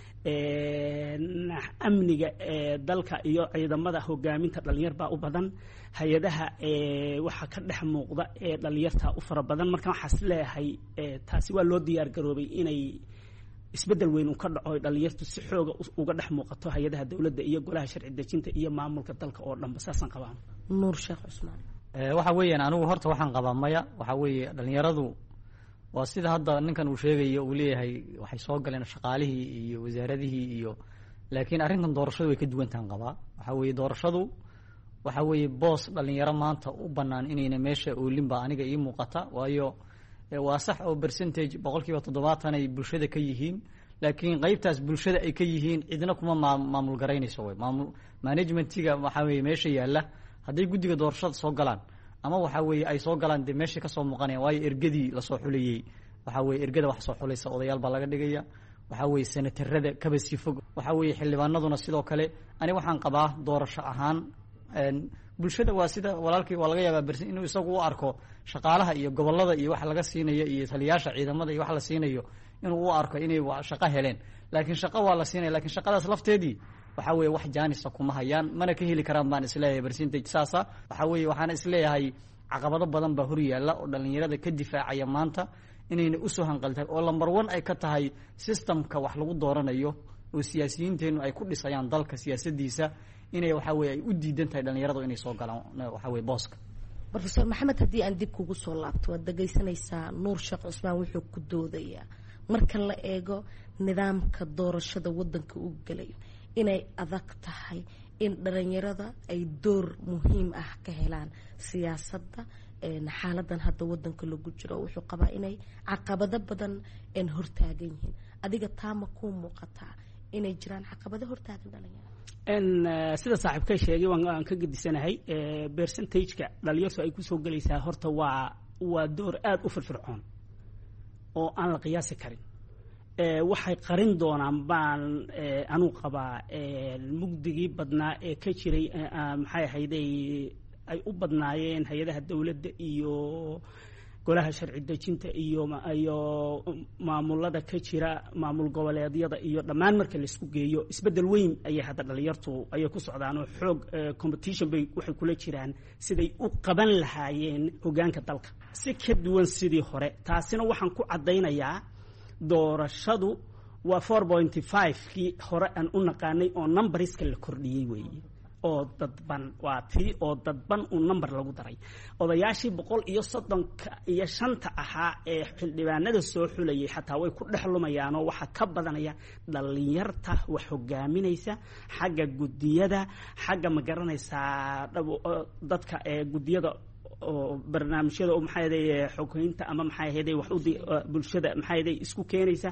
amniga dalka iyo ciidamada hogaaminta dhalinyar baa u badan hay-adaha waxaa ka dhex muuqda ee dhalinyarta u fara badan marka waxaas leeyahay taasi waa loo diyaar garoobay inay isbedel weyn uu ka dhaco dhalinyartu si xooga uga dhex muuqato hay-adaha dowladda iyo golaha sharci dejinta iyo maamulka dalka oo dhanba saasaan qabaan nuur sheekh cusmaan waxa weeyaan anigu horta waxaan qabaa maya waxa weeye dhalinyaradu waa sida hadda ninkan uu sheegayo uu leeyahay waxay soo galeen shaqaalihii iyo wasaaradihii iyo laakiin arrintan doorashadu way ka duwantahan qabaa waxa weeye doorashadu waxa weeye boos dhalinyaro maanta u bannaan inayna meesha oolin baa aniga ii muuqata waayo waa sax oo percentage boqolkiiba toddobaatan ay bulshada ka yihiin laakiin qaybtaas bulshada ay ka yihiin cidna kuma maamul garaynayso wey maamul managementiga waxa weeye meesha yaalla hadday guddiga doorashada soo galaan ama waxa weeye ay soo galaan dee meesha kasoo muuqanaya waayo ergadii lasoo xulayey waxa weye ergada wax soo xulaysa odayaal baa laga dhigaya waxa weeye senatarada kaba sii fog waxa weeye xildhibaanaduna sidoo kale ani waxaan qabaa doorasho ahaan bulshada waa sida walaalkii waa laga yaabaa bersin inuu isagu u arko shaqaalaha iyo gobolada iyo wax laga siinayo iyo taliyaasha ciidamada iyo wax la siinayo inuu u arko inay shaqo heleen laakiin shaqo waa la siinaya lakiin shaqadaas lafteedii waxa weeye wax jaanisa kuma hayaan mana ka heli karaan baan isleeyahay percentage saasa waxa weeye waxaana isleeyahay caqabado badan baa hor yaalla oo dhalinyarada ka difaacaya maanta inayna usoo hanqaltahay oo lamber one ay ka tahay systemka wax lagu dooranayo oo siyaasiyiinteenu ay ku dhisayaan dalka siyaasadiisa inay waxa weye ay u diidan tahay dhalinyaradu inay soo galaan waxa weye booska rofeor maxamed haddii aan dib kugu soo laabto waad dhegaysanaysaa nuur sheekh cusmaan wuxuu ku doodayaa marka la eego nidaamka doorashada wadanka uu gelayo inay adag tahay in dhalinyarada ay door muhiim ah ka helaan siyaasadda xaaladan hadda wadanka lagu jiro wuxuu qabaa inay caqabado badan hortaagan yihiin adiga taama ku muuqataa inay jiraan caqabado hortaagan dhalinyarada sida saaxiibka sheegay waan ka gedisanahay percentageka dhalinyartu ay kusoo gelaysaa horta waa waa door aada u firfircoon oo aan la qiyaasi karin waxay qarin doonaan baan anuu qabaa mugdigii badnaa ee ka jiray maxay ahayday ay u badnaayeen hay-adaha dowladda iyo golaha sharci dejinta iyo iyo maamulada ka jira maamul goboleedyada iyo dhammaan marka laisku geeyo isbedel weyn ayay hadda dhalinyartu ayay ku socdaan oo xoog competition bay waxay kula jiraan siday u qaban lahaayeen hogaanka dalka si ka duwan sidii hore taasina waxaan ku caddaynayaa doorashadu waa four pointy five kii hore aan u naqaanay oo numbariska la kordhiyey weeye oo dadban waa tii oo dadban uu number lagu daray odayaashii boqol iyo soddonka iyo shanta ahaa ee xildhibaanada soo xulayay xataa way ku dhex lumayaanoo waxaa ka badanaya dhalinyarta wax hogaaminaysa xagga guddiyada xagga ma garanaysaa dadka ee guddiyada oo barnaamijyada oo maxay ahayd xogeynta ama maxay ahayd wax u bulshada maxay ahayd isku keenaysa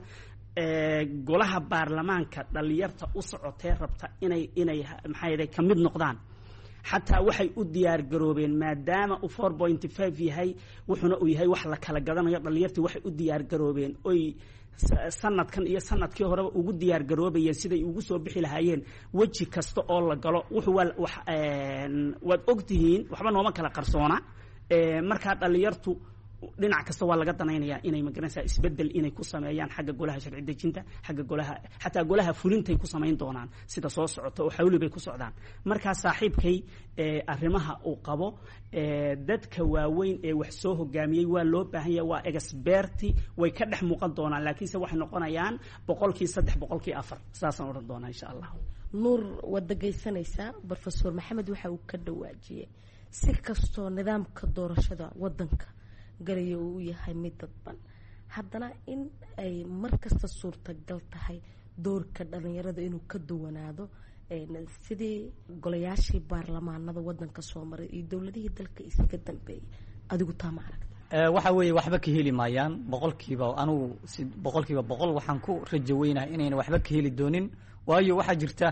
golaha baarlamaanka dhalinyarta u socotee rabta inay inay maxay ahayd ka mid noqdaan xataa waxay u diyaar garoobeen maadaama uu four pointy five yahay wuxuuna uu yahay wax la kala gadanayo dhalinyartii waxay u diyaar garoobeen oy sanadkan iyo sanadkii horeba ugu diyaar garoobayeen siday ugu soo bixi lahaayeen weji kasta oo la galo wuxuu waa wax waad ogtihiin waxba nooma kala qarsoona markaa dhalinyartu dhinac kasta waa laga danaynayaa inay magaranaysaa isbedel inay ku sameeyaan xagga golaha sharci dejinta xagga golaha xataa golaha fulintay ku samayn doonaan sida soo socota oo xawli bay ku socdaan markaa saaxiibkay arrimaha uu qabo dadka waaweyn ee wax soo hogaamiyey waa loo baahan yahay waa experti way ka dhex muuqan doonaan laakiinse waxay noqonayaan boqolkii saddex boqolkii afar saasaan odhan doonaa insha allah nuur waad dhegaysanaysaa brofesor maxamed waxa uu ka dhawaajiyey si kastoo nidaamka doorashada wadanka galayo uu yahay mid dadban haddana in ay mar kasta suurtagal tahay doorka dhalinyarada inuu ka duwanaado sidii golayaashii baarlamaanada wadanka soo maray iyo dowladihii dalka isaga dambeeyay adigu taa ma aragta waxa weeye waxba ka heli maayaan boqolkiiba anugu si boqolkiiba boqol waxaan ku rajo weynahay inayna waxba ka heli doonin waayo waxaa jirta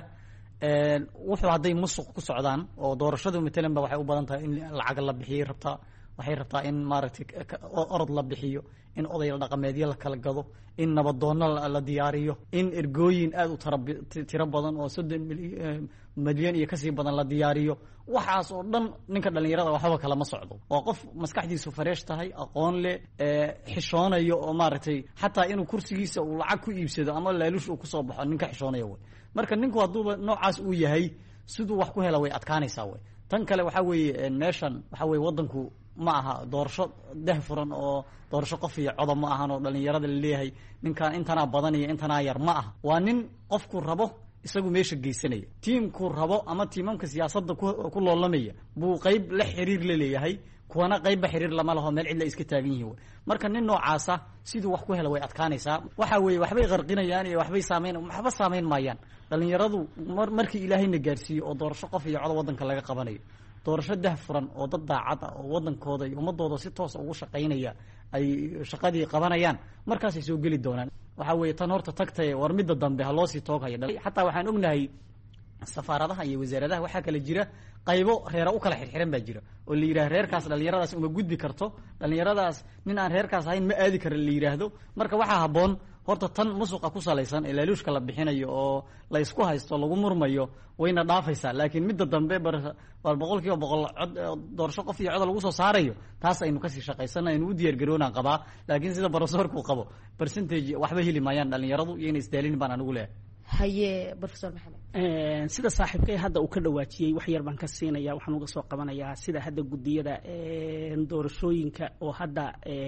wuxuu hadday musuq ku socdaan oo doorashadu matalan ba waxay u badan tahay in lacag la bixiyay rabtaa waxay rabtaa in maaragtay orod la bixiyo in oday dhaqameedyo la kala gado in nabadoono la diyaariyo in ergooyin aad u tiro badan oo soddon milyan iyo kasii badan la diyaariyo waxaas oo dhan ninka dhalinyarada waxba kalama socdo waa qof maskaxdiisu fareesh tahay aqoon leh xishoonayo oo maaragtay xataa inuu kursigiisa uu lacag ku iibsado ama laaluush uu kusoo baxo ninka xishoonayo wey marka ninku hadduuba noocaas uu yahay siduu wax ku hela way adkaanaysaa wey tan kale waxaa weeye meeshan waxaa weye waddanku ma aha doorasho dah furan oo doorasho qof iyo codob ma ahan oo dhalinyarada laleeyahay ninkan intanaa badan iyo intanaa yar ma aha waa nin qofku rabo isagu meesha geysanaya tiimkuu rabo ama tiimamka siyaasadda ku loolamaya buu qeyb la xiriir la leeyahay kuwana qeybba xiriir lama laho meel cidla iska taagan yihiin marka nin noocaasa siduu wax ku hela way adkaanaysaa waxa weeye waxbay qarqinayaan iyo waxbay saameyn waxba saameyn maayaan dhalinyaradu markii ilaahayna gaarsiiyo oo doorasho qof iyo codob waddanka laga qabanayo doorasho dah furan oo dad daacad ah oo waddankooda iyo ummadooda si toosa ugu shaqaynaya ay shaqadii qabanayaan markaasay soo geli doonaan waxaa weeye tan horta tagtaye war midda dambe ha loosii tooghayo xataa waxaan ognahay safaaradaha iyo wasaaradaha waxaa kala jira qaybo reera u kala xirxiran baa jira oo la yidhaha reerkaas dhalinyaradaas uma gudbi karto dhalinyaradaas nin aan reerkaas ahayn ma aadi kara la yidhaahdo marka waxaa habboon horta tan musuqa ku salaysan ee laaluushka la bixinayo oo la isku haysto lagu murmayo wayna dhaafaysaa laakiin midda dambe bar boqol kiiba boqol cod doorasho qof iyo cod lagu soo saarayo taas aynu kasii shaqaysana aynu u diyaar garoonaan qabaa laakiin sida profesorku qabo percentage waxba heli maayaan dhalinyaradu iyo inay isdaalin baan anigu leeyahay haye professor maxamed sida saaxiibkay hadda uu ka dhawaajiyey wax yar baan ka siinaya waxaan uga soo qabanayaa sida hadda guddiyada doorashooyinka oo hadda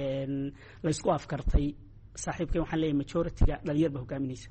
laysku afkartay saaxiibkay waxaan leeyahay majority-ga dhalinyar ba hogaaminaysa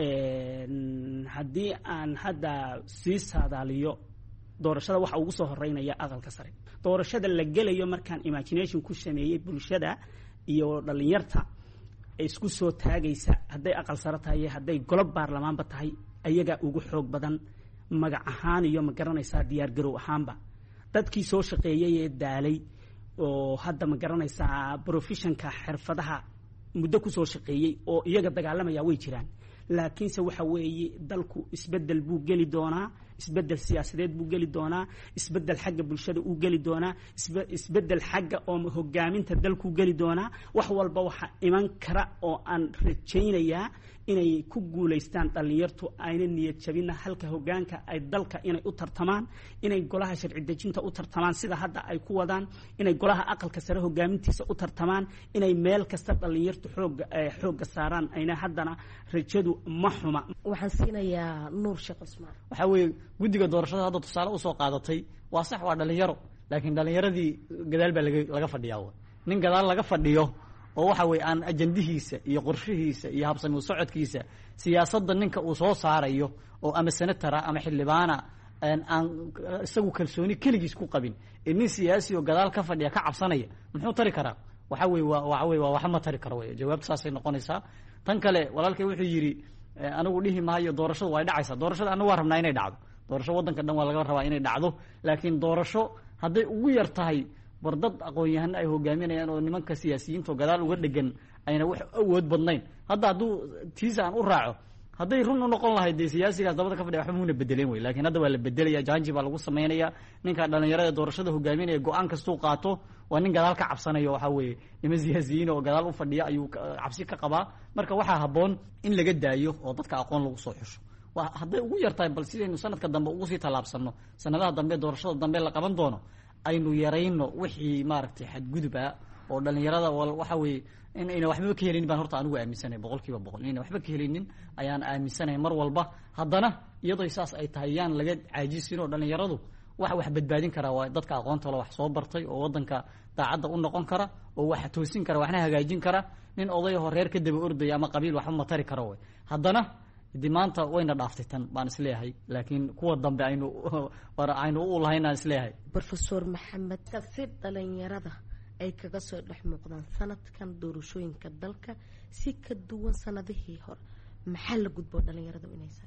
haddii aan hadda sii saadaaliyo doorashada waxa ugu soo horeynaya aqalka sare doorashada la gelayo markaan imagination ku sameeyey bulshada iyo dhalinyarta isku soo taagaysa hadday aqal sare tahay hadday golob baarlamaanba tahay ayagaa ugu xoog badan magac ahaan iyo ma garanaysaa diyaar garow ahaanba dadkii soo shaqeeyey ee daalay oo hadda ma garanaysaa professionka xirfadaha muddo ku soo shaqeeyey oo iyaga dagaalamaya way jiraan laakiinse waxa weeye dalku isbedel buu geli doonaa isbedel siyaasadeed buu geli doonaa isbedel xagga bulshada uu geli doonaa isbedel xagga oo hogaaminta dalkuu geli doonaa wax walba waxa iman kara oo aan rajaynayaa inay ku guulaystaan dhalinyartu ayna niyad jabina halka hogaanka ay dalka inay u tartamaan inay golaha sharci dejinta u tartamaan sida hadda ay ku wadaan inay golaha aqalka sare hogaamintiisa u tartamaan inay meel kasta dhalinyartu xooga xooga saaraan ayna haddana rajadu ma xuma waxaan siinayaa nuur sheekh cusmaan waxaa weeye guddiga doorashada hadda tusaale usoo qaadatay waa sax waa dhalinyaro laakiin dhalinyaradii gadaal baa laga laga fadhiyaa nin gadaal laga fadhiyo oo waxa weeye aan ajandihiisa iyo qorshihiisa iyo habsami socodkiisa siyaasadda ninka uu soo saarayo oo ama senatara ama xildhibaana aan isagu kalsooni keligiis ku qabin nin siyaasi oo gadaal ka fadhiya ka cabsanaya muxuu tari karaa waxa weeye waa waxa weeye waa waxma tari karo wey jawaabta saasay noqonaysaa tan kale walaalkay wuxuu yidhi anigu dhihi maayo doorashadu way dhacaysaa doorashada anagu waa rabnaa inay dhacdo doorasho waddanka dhan waa laga rabaa inay dhacdo laakiin doorasho hadday ugu yar tahay war dad aqoon-yahano ay hogaaminayaan oo nimanka siyaasiyiinta oo gadaal uga dhegan ayna wax awood badnayn hadda hadduu tiisa aan u raaco hadday run u noqon lahayd dee siyaasigaas dabada ka fadhiya waxba muuna bedeleen wey lakiin hadda waa la bedelaya janji baa lagu samaynaya ninka dhalinyarada doorashada hogaaminaya go-aan kastuu qaato waa nin gadaal ka cabsanayo waxaa weeye niman siyaasiyiin oo gadaal u fadhiya ayuu cabsi ka qabaa marka waxaa habboon in laga daayo oo dadka aqoon lagu soo xusho hadday ugu yartahay bal sidaynu sanadka dambe ugu sii tallaabsano sanadaha dambe doorashada dambe la qaban doono aynu yarayno wixii maaragtay xadguduba oo dhalinyarada waxa weeye in ayna waxba ka helinin baan horta anigu aaminsanay boqol kiiba boqol inayna waxba ka helinin ayaan aaminsanay mar walba haddana iyadoo saas ay tahay yaan laga caajisin oo dhalinyaradu waxa wax badbaadin karaa waa dadka aqoonta la wax soo bartay oo waddanka daacadda u noqon kara oo wax toosin kara waxna hagaajin kara nin odayahoo reer ka daba ordaya ama qabiil waxba ma tari karo wey haddana di maanta wayna dhaaftay tan baan isleeyahay laakiin kuwa dambe aynu aynu u lahayn aan isleeyahay professor maxamed si dhalinyarada ay kaga soo dhex muuqdaan sanadkan doorashooyinka dalka si ka duwan sanadihii hore maxaa la gudbo dhalinyaradu inay sameeyaan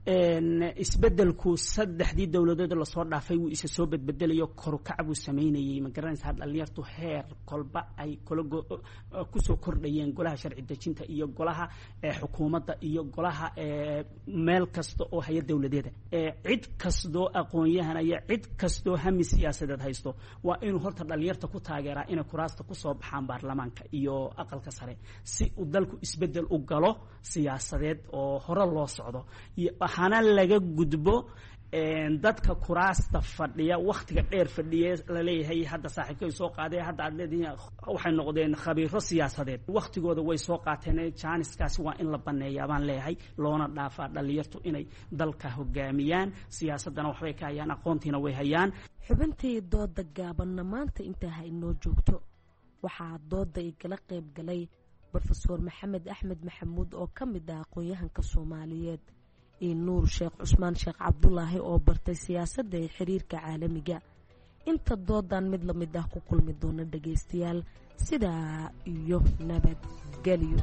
isbedelku saddexdii dowladood lasoo dhaafay wuu isa soo bedbedelayo korukac buu samaynayay ma garanaysaa dhalinyartu heer kolba ay kula kusoo kordhayeen golaha sharci dejinta iyo golaha xukuumadda iyo golaha meel kasta oo haya dowladeeda cid kastoo aqoon-yahan iyo cid kastoo hami siyaasadeed haysto waa inuu horta dhalinyarta ku taageeraa inay kuraasta kusoo baxaan baarlamaanka iyo aqalka sare si uu dalku isbedel u galo siyaasadeed oo hore loo socdo waxaana laga gudbo dadka kuraasta fadhiya waktiga dheer fadhiye laleeyahay hadda saaxiibkay soo qaadeen hadda aad leedihiin waxay noqdeen khabiiro siyaasadeed waktigooda way soo qaateen jaaniskaasi waa in la baneeyaa baan leeyahay loona dhaafaa dhalinyartu inay dalka hogaamiyaan siyaasadana waxbay ka hayaan aqoontiina way hayaan xubintii dooda gaabanna maanta intaa ha inoo joogto waxaa dooda igala qayb galay brofesor maxamed axmed maxamuud oo ka mid ah aqoon-yahanka soomaaliyeed iyo nuur sheekh cusmaan sheekh cabdulaahi oo bartay siyaasadda ee xiriirka caalamiga inta doodan mid la mid ah ku kulmi doona dhagaystayaal sidaa iyo nabadgelyo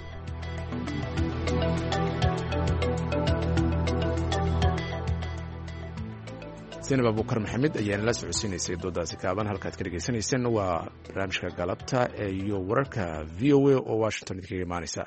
sinab abukar maxamed ayaana la socodsiinaysay doodaasi kaaban halkaad ka dhegaysanayseen waa barnaamijka galabta iyo wararka v o a oo washington idinkaga imaanaysa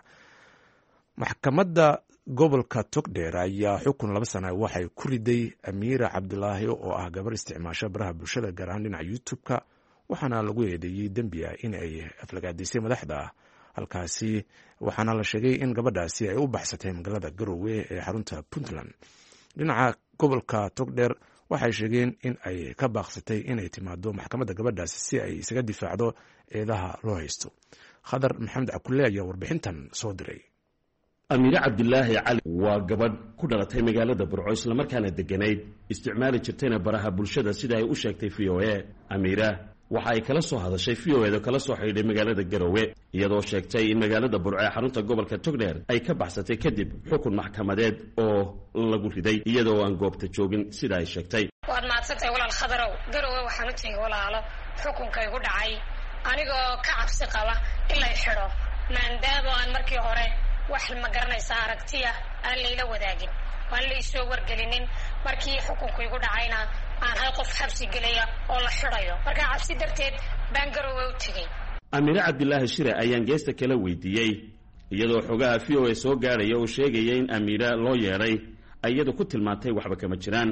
maxkamadda gobolka togdheer ayaa xukun laba sana waxay ku riday amiira cabdilaahi oo ah gabar isticmaasho baraha bulshada gaar ahaan dhinaca youtube-ka waxaana lagu eedeeyey dembi ah in ay aflagaadisay madaxda halkaasi waxaana la sheegay in gabadhaasi ay u baxsatay magaalada garowe ee xarunta puntland dhinaca gobolka togdheer waxay sheegeen in ay ka baaqsatay inay timaado maxkamadda gabadhaasi si ay isaga difaacdo eedaha loo haysto khadar maxamed cakulle ayaa warbixintan soo diray amiire cabdilaahi cali waa gabadh ku dhalatay magaalada burco islamarkaana degganayd isticmaali jirtayna baraha bulshada sida ay u sheegtay v o a amiira waxa ay kala soo hadashay v o edo kala soo xidhiidhay magaalada garowe iyadoo sheegtay in magaalada burco ee xarunta gobolka togdheer ay ka baxsatay kadib xukun maxkamadeed oo lagu riday iyadoo aan goobta joogin sida ay sheegtay waad mahadsantahay walaal khadarow garowe waxaan u tegay walaalo xukunka igu dhacay anigoo ka cabsi qaba in lay xidho maandaabo aan markii hore wax ma garanaysaa aragtiya aan layla wadaagin waan laysoo wargelinin markii xukunku igu dhacayna aan hal qof xabsi gelaya oo la xidhayo markaa cabsi darteed baan garowe u tegey amiire cabdilaahi shire ayaan geesta kala weydiiyey iyadoo xogaha v o a soo gaadhaya oo sheegaya in amiira loo yeedhay iyadu ku tilmaantay waxba kama jiraan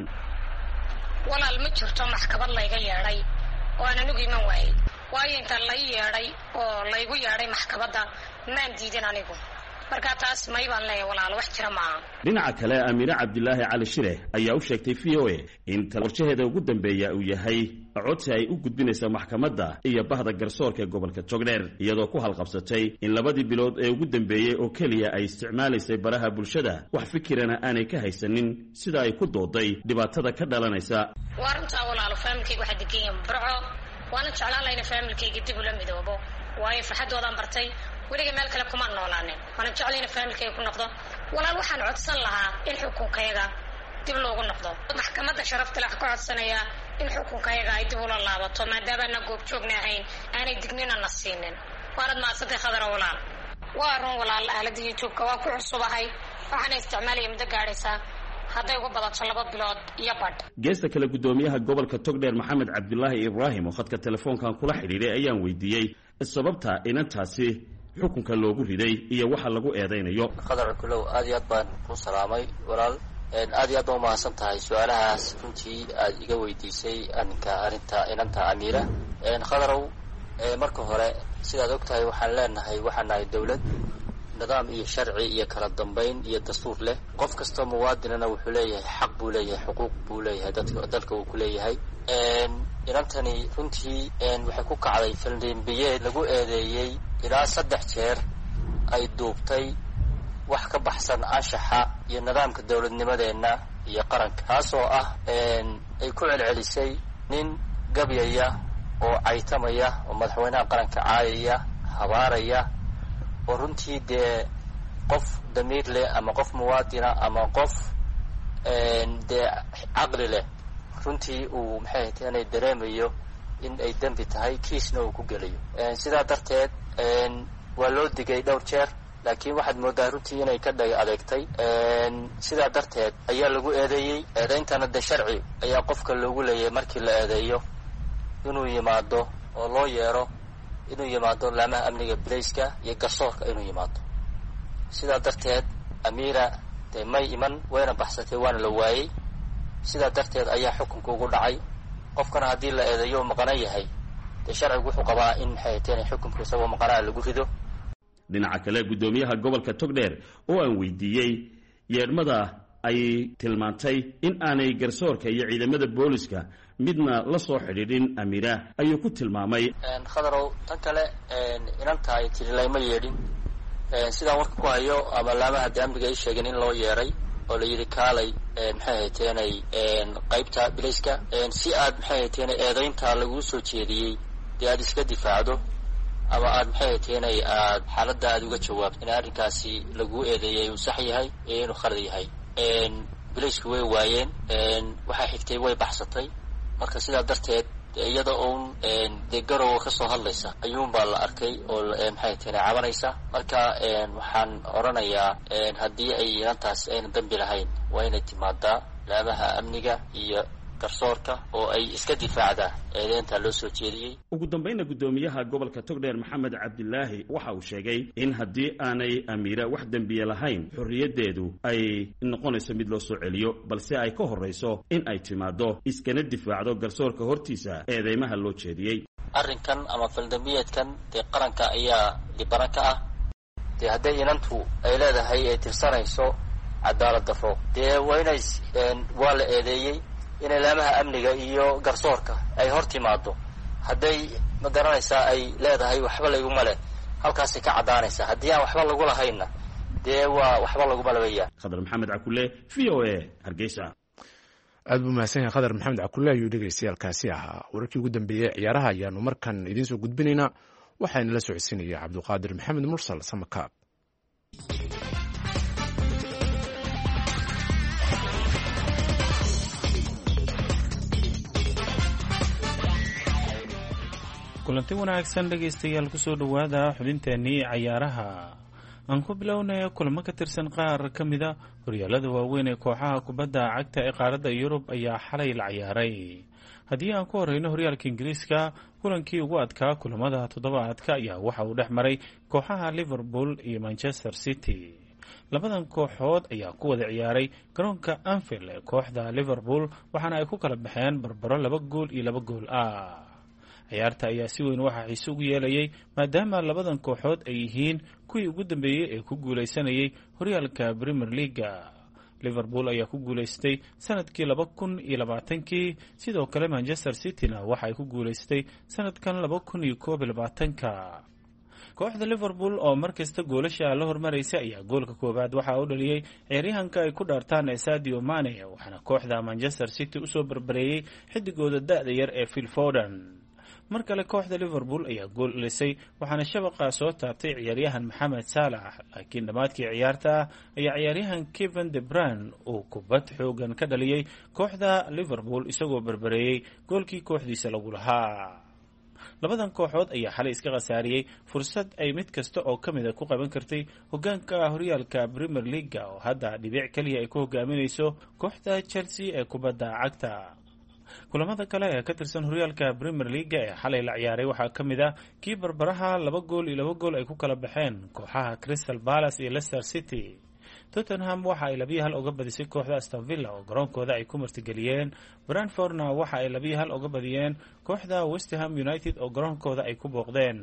walaal ma jirto maxkamad layga yeedhay oo aan anigu iman waayey waayo inta lay yeedhay oo laygu yeedhay maxkamadda maan diidin anigu markaa taas may baan leeyahay walaalo wax jira maaha dhinaca kale amiire cabdilaahi cali shire ayaa u sheegtay v o a in qorshaheeda ugu dambeeya uu yahay codsi ay u gudbinaysa maxkamadda iyo bahda garsoorka ee gobolka togdheer iyadoo ku halqabsatay in labadii bilood ee ugu dambeeyey oo keliya ay isticmaalaysay baraha bulshada wax fikirana aanay ka haysanin sida ay ku dooday dhibaatada ka dhalanaysa waa runtaa walaalo faamilkayga waxaa degan yahin burco waana jeclaan layna faamilkayga dib ula midoobo waayo farxaddoodaan bartay weliga meel kale kuma noolaanin waana jeclayna faamilkayga ku noqdo walaal waxaan codsan lahaa in xukunkayaga dib loogu noqdo maxkamadda sharafta leh ka codsanayaa in xukunkayaga ay dib ula laabato maadaamaana goobjoogna ahayn aanay dignina na siinin waanad mahadsantay khadaro walaal waa run walaal aaladda youtube-ka waa ku cusubahay waxaana isticmaalaya muddo gaadhaysaa hadday uga badato laba bilood iyo badh geesta kale guddoomiyaha gobolka togdheer maxamed cabdilaahi ibraahim oo khadka telefoonkan kula xidhiidhay ayaan weydiiyey sababta inantaasi xukunka loogu riday iyo waxa lagu eedaynayo khadar kulow aad iyo aad baan ku salaamay walaal aad iyo aad baan umahadsan tahay su-aalahaas runtii aad iga weydiisay aninka arrinta inanta amiira khadarow marka hore sidaad og tahay waxaan leenahay waxaan nahay dowlad nidaam iyo sharci iyo kala dambayn iyo dastuur leh qof kastoo muwaadinana wuxuu leeyahay xaq buu leeyahay xuquuq buu leeyahay dadka dalka uu ku leeyahay inantani runtii waxay ku kacday faldembiyeed lagu eedeeyey ilaa saddex jeer ay duubtay wax ka baxsan anshaxa iyo nidaamka dowladnimadeenna iyo qaranka taasoo ah ay ku celcelisay nin gabyaya oo caytamaya oo madaxweynaha qaranka caayaya habaaraya oo runtii dee qof damiir leh ama qof muwaadina ama qof dee caqli leh runtii uu maxay inay dareemayo in ay dembi tahay kiisna uu ku gelayo sidaa darteed waa loo digay dhowr jeer laakiin waxaad moodaa runtii inay ka dhag adeegtay sidaa darteed ayaa lagu eedeeyey eedayntana de sharci ayaa qofka loogu leeyahay markii la eedeeyo inuu yimaado oo loo yeero inuu yimaado laamaha amniga bilayska iyo garsoorka inuu yimaado sidaa darteed amiira dee may iman wayna baxsatay waana la waayey sidaa darteed ayaa xukunka ugu dhacay qofkana haddii la eedeeyo u maqanan yahay dee sharcigu wuxuu qabaa in maxay taheen xukunka isagoo maqanaa lagu rido dhinaca kale guddoomiyaha gobolka togdheer oo aan weydiiyey yeedhmada ay tilmaantay in aanay garsoorka iyo ciidamada booliska midna la soo xidhiidhin amiira ayuu ku tilmaamay khadarow tan kale inanta ay tiri layma yeedhin sidaan warka ku hayo ama laamaha de amniga ay sheegeen in loo yeeray oo la yidhi kaalay maxay hayteenay qaybta bilayska si aad maxay hayteenay eedaynta laguu soo jeediyey dee aad iska difaacdo ama aad maxay hayteenay aad xaaladda aad uga jawaabto in arrinkaasi laguu eedeeyay uu sax yahay iyo inuu khalad yahay bilaysku way waayeen waxaa xigtay way baxsatay marka sidaa darteed iyada uun dee garowa ka soo hadlaysa ayuunbaa la arkay oo maxay taheen cabanaysa marka waxaan odhanayaa haddii ay inantaas ayna dambi lahayn waa inay timaadaa laamaha amniga iyo garsoorka oo ay iska difaacdaa eedeynta loo soo jeediyey ugu dambayna guddoomiyaha gobolka togdheer maxamed cabdilaahi waxa uu sheegay in haddii aanay amiira wax dembiye lahayn xorriyaddeedu ay noqonayso mid loo soo celiyo balse ay ka horrayso in ay timaado iskana difaacdo garsoorka hortiisa eedeymaha loo jeediyey arrinkan ama faldambiyeedkan dee qaranka ayaa dhibana ka ah dee hadday inantu ay leedahay ay tirsanayso cadaalad dafo dee waa inay waa la eedeeyey inay laamaha amniga iyo garsoorka ay hor timaado hadday ma garanaysaa ay leedahay waxba laguma leh halkaasay ka caddaanaysaa haddii aan waxba lagu lahaynna dee waa waxba laguma labeeyaa khadar maxamed cakule v o a hargeysa aad buu mahadsan yahay khadar maxamed cakule ayuu dhegaystayaalkaasi ahaa wararkii ugu dambeeyey ciyaaraha ayaanu markan idiin soo gudbinaynaa waxaana la socodsiinaya cabduqaadir maxamed mursal samakaab kulanti wanaagsan dhegaystayaal kusoo dhowaada xubinteennii cayaaraha aan ku bilownay kulamo ka tirsan qaar ka mida horyaalada waaweyn ee kooxaha kubadda cagta ee qaaradda yurub ayaa xalay la ciyaaray haddii aan ku horeyno horyaalka ingiriiska kulankii ugu adkaa kulamada toddobaadka ayaa waxa uu dhex maray kooxaha liverpool iyo manchester city labadan kooxood ayaa ku wada ciyaaray garoonka anfield ee kooxda liverpool waxaana ay ku kala baxeen barbaro laba gool iyo laba gool ah ciyaarta ayaa si weyn waxaa xiise ugu yeelayay maadaama labadan kooxood ay yihiin kuwii ugu dambeeyey ee ku guulaysanayay horyaalka premier leaga liverpool ayaa ku guulaystay sanadkii laba kun iyo labaatankii sidoo kale manchester cityna waxa ay ku guulaystay sanadkan laba kun iyo koob iyo labaatanka kooxda liverpool oo markasta goolasha la hormaraysa ayaa goolka koowaad waxaa u dhaliyey ciyaaryahanka ay ku dhaartaan ee sadio mane waxaana kooxda manchester city usoo barbareeyey xidigooda da-da yar ee phil foden mar kale kooxda liverpool ayaa gool elisay waxaana shabaqa soo taabtay ciyaaryahan maxamed saalax laakiin dhammaadkii ciyaarta ayaa ciyaaryahan kevin de bruyne uu kubad xoogan ka dhaliyey kooxda liverpool isagoo barbareeyey goolkii kooxdiisa lagu lahaa labadan kooxood ayaa xalay iska khasaariyey fursad ay mid kasta oo ka mid a ku qaban kartay hogaanka horyaalka premier leaga oo hadda dhibic keliya ay ku hogaaminayso kooxda chelsea ee kubadda cagta kulamada kale ee ka tirsan horyaalka premier leaga ee xalay la ciyaaray waxaa ka mid ah kii barbaraha laba gool iyo laba gool ay ku kala baxeen kooxaha crystal palace iyo leicester city tottenham waxa ay labiyo hal uga badisay kooxda aston villa oo garoonkooda ay ku martigeliyeen brentfordna waxa ay labiyo hal uga badiyeen kooxda westham united oo garoonkooda ay ku booqdeen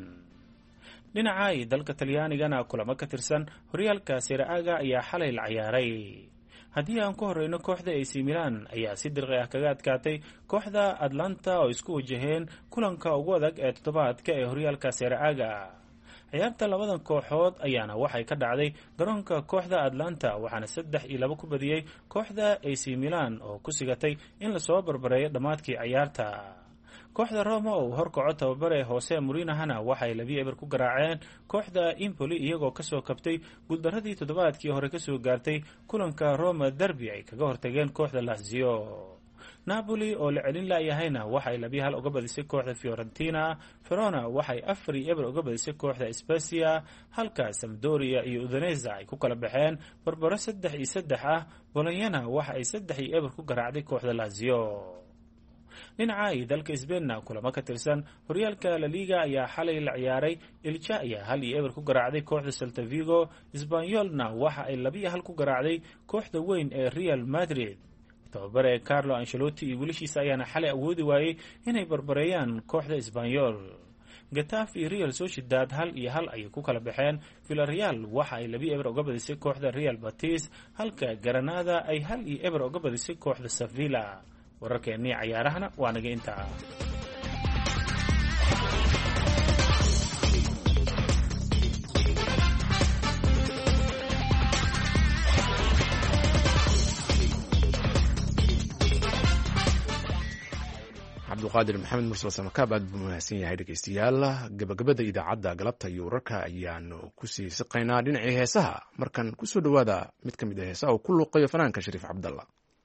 dhinaca iyo dalka talyaanigana kulamo ka tirsan horyaalka serie a-ga ayaa xalay la ciyaaray haddii aan ku horeyno kooxda ac milan ayaa si dirqi ah kaga adkaatay kooxda atlanta oo isku wajaheen kulanka ugu adag ee toddobaadka ee horyaalka serie a-ga ciyaarta labadan kooxood ayaana waxay ka dhacday garoonka kooxda atlanta waxaana saddex iyo laba ku badiyey kooxda ac milan oo ku sigatay in lasoo barbareeyo dhammaadkii ciyaarta kooxda roma oo horkaco tababare hoose murinahana waxay labiyo eber ku garaaceen kooxda impoli iyagoo kasoo kabtay guuldaradii toddobaadkii hore kasoo gaartay kulanka roma derby ay kaga hortageen kooxda lazio napoli oo la celin laayahayna waxay labiyo hal uga badisay kooxda fiorentina. verona waxay afar iyo eber uga badisay kooxda spezia, halka sampdoria iyo udinese ay ku kala baxeen barbaro saddex iyo saddex ah. bolonyana waxa ay saddex iyo eber ku garaacday kooxda lazio. dhinaca iyo dalka Spainna kulamo ka tirsan horyaalka La Liga ayaa xalay la ciyaaray. Elche ayaa hal iyo eber ku garaacday kooxda Celta Vigo. Espanyolna waxa ay laba iyo hal ku garaacday kooxda weyn ee Real Madrid. tababare Carlo Ancelotti iyo wiilashiisa ayaana xalay awoodi waayay inay barbareeyaan kooxda Espanyol. Getafe iyo Real Sociedad hal iyo hal ayay ku kala baxeen. Villarreal waxa ay laba iyo eber uga badisay kooxda Real Betis, halka Granada ay hal iyo eber uga badisay kooxda Sevilla. wararkeennii cayaarahana waa naga intaa. cabduqaadir maxamed mursal samakaab aad buu mahadsan yahay dhegeystayaal. gabagabada idaacadda galabta iyo wararka ayaanu kusii siqaynaa dhinacii heesaha. markan kusoo dhowaada mid ka mid a heesaha oo ku luuqayo fanaanka Shariif Cabdalla.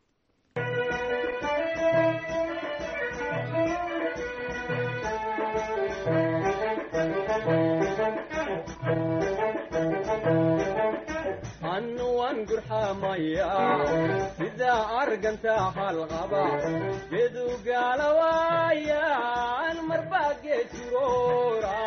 sida arganta halqaba geedu gaalawayaan marbaa geesuroora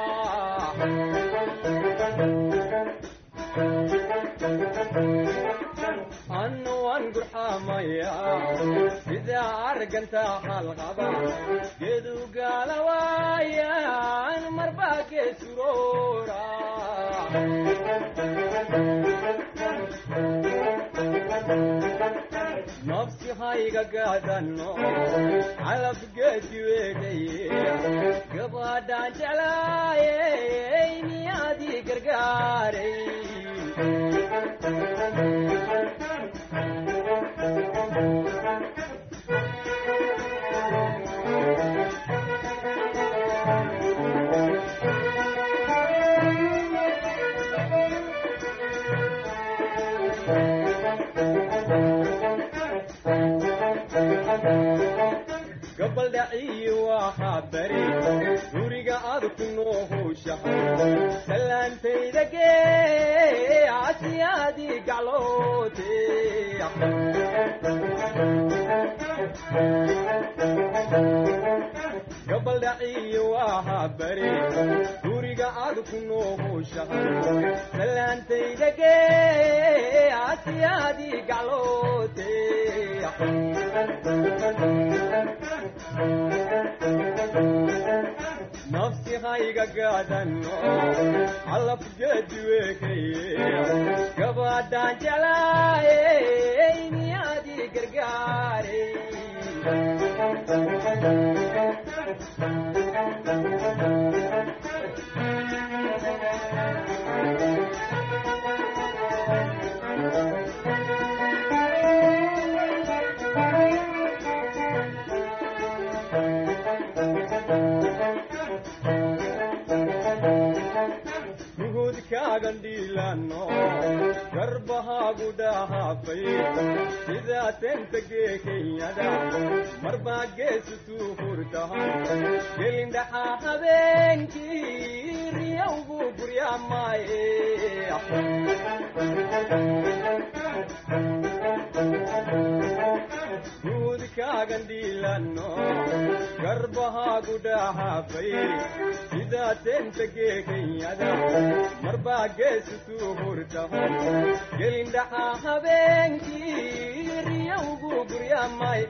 annu waan gurxamaya sida arganta halqaba geedu gaalawayaan marbaa geesuroora nafsi hayga gaadano calab geedi weegaye gabadhaan jeclaayey miyaadii gargaaray gabaldhaciyi waxaa bari guriga aad ku noohowshahay salaantayda gee casiyaadii gacloote gabaldhaciyi waxaa bari guriga aad ku noohowshahay salaantayda gee casiyaadii gacloote nafsi hayga gaadano calab geedi weekaye gabadhaan jeclaayey miyaadii gargaaray gandhiilano garbahaagu dhahaafay sidaa tenta gee kenyada marbaa geesu tuu hurtahan gelindhaxaa habeenkii riyawgu guryaamaaye guudkaagandhiilano garbahaagu dhahaafay sidaa tenta gee kenyada marbaa geesu tuu hurtahan gelindhaxaa habeenkii riyawgu guryaamay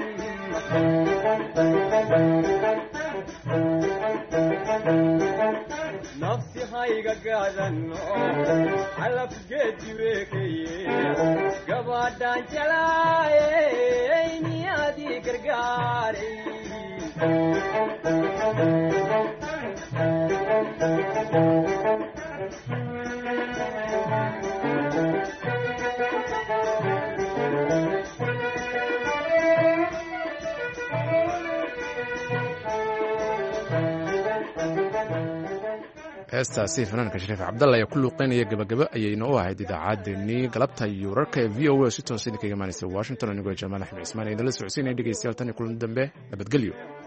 nafsi hayga gaadano calab geedi weekaye gabadhaan jeclaayey miyaadii gargaaray heestaasi fanaanka shariif cabdalla ayaa ku luuqeynaya gabagaba ayayna u ahayd idaacaddeenii galabta iyo wararka ee v o a si toosa idinkaga imaanaysa washington anigoo jamaal axmed cismaan idinla socodsiinaya dhegeystayaal tan iyo kulan dambe nabadgelyo.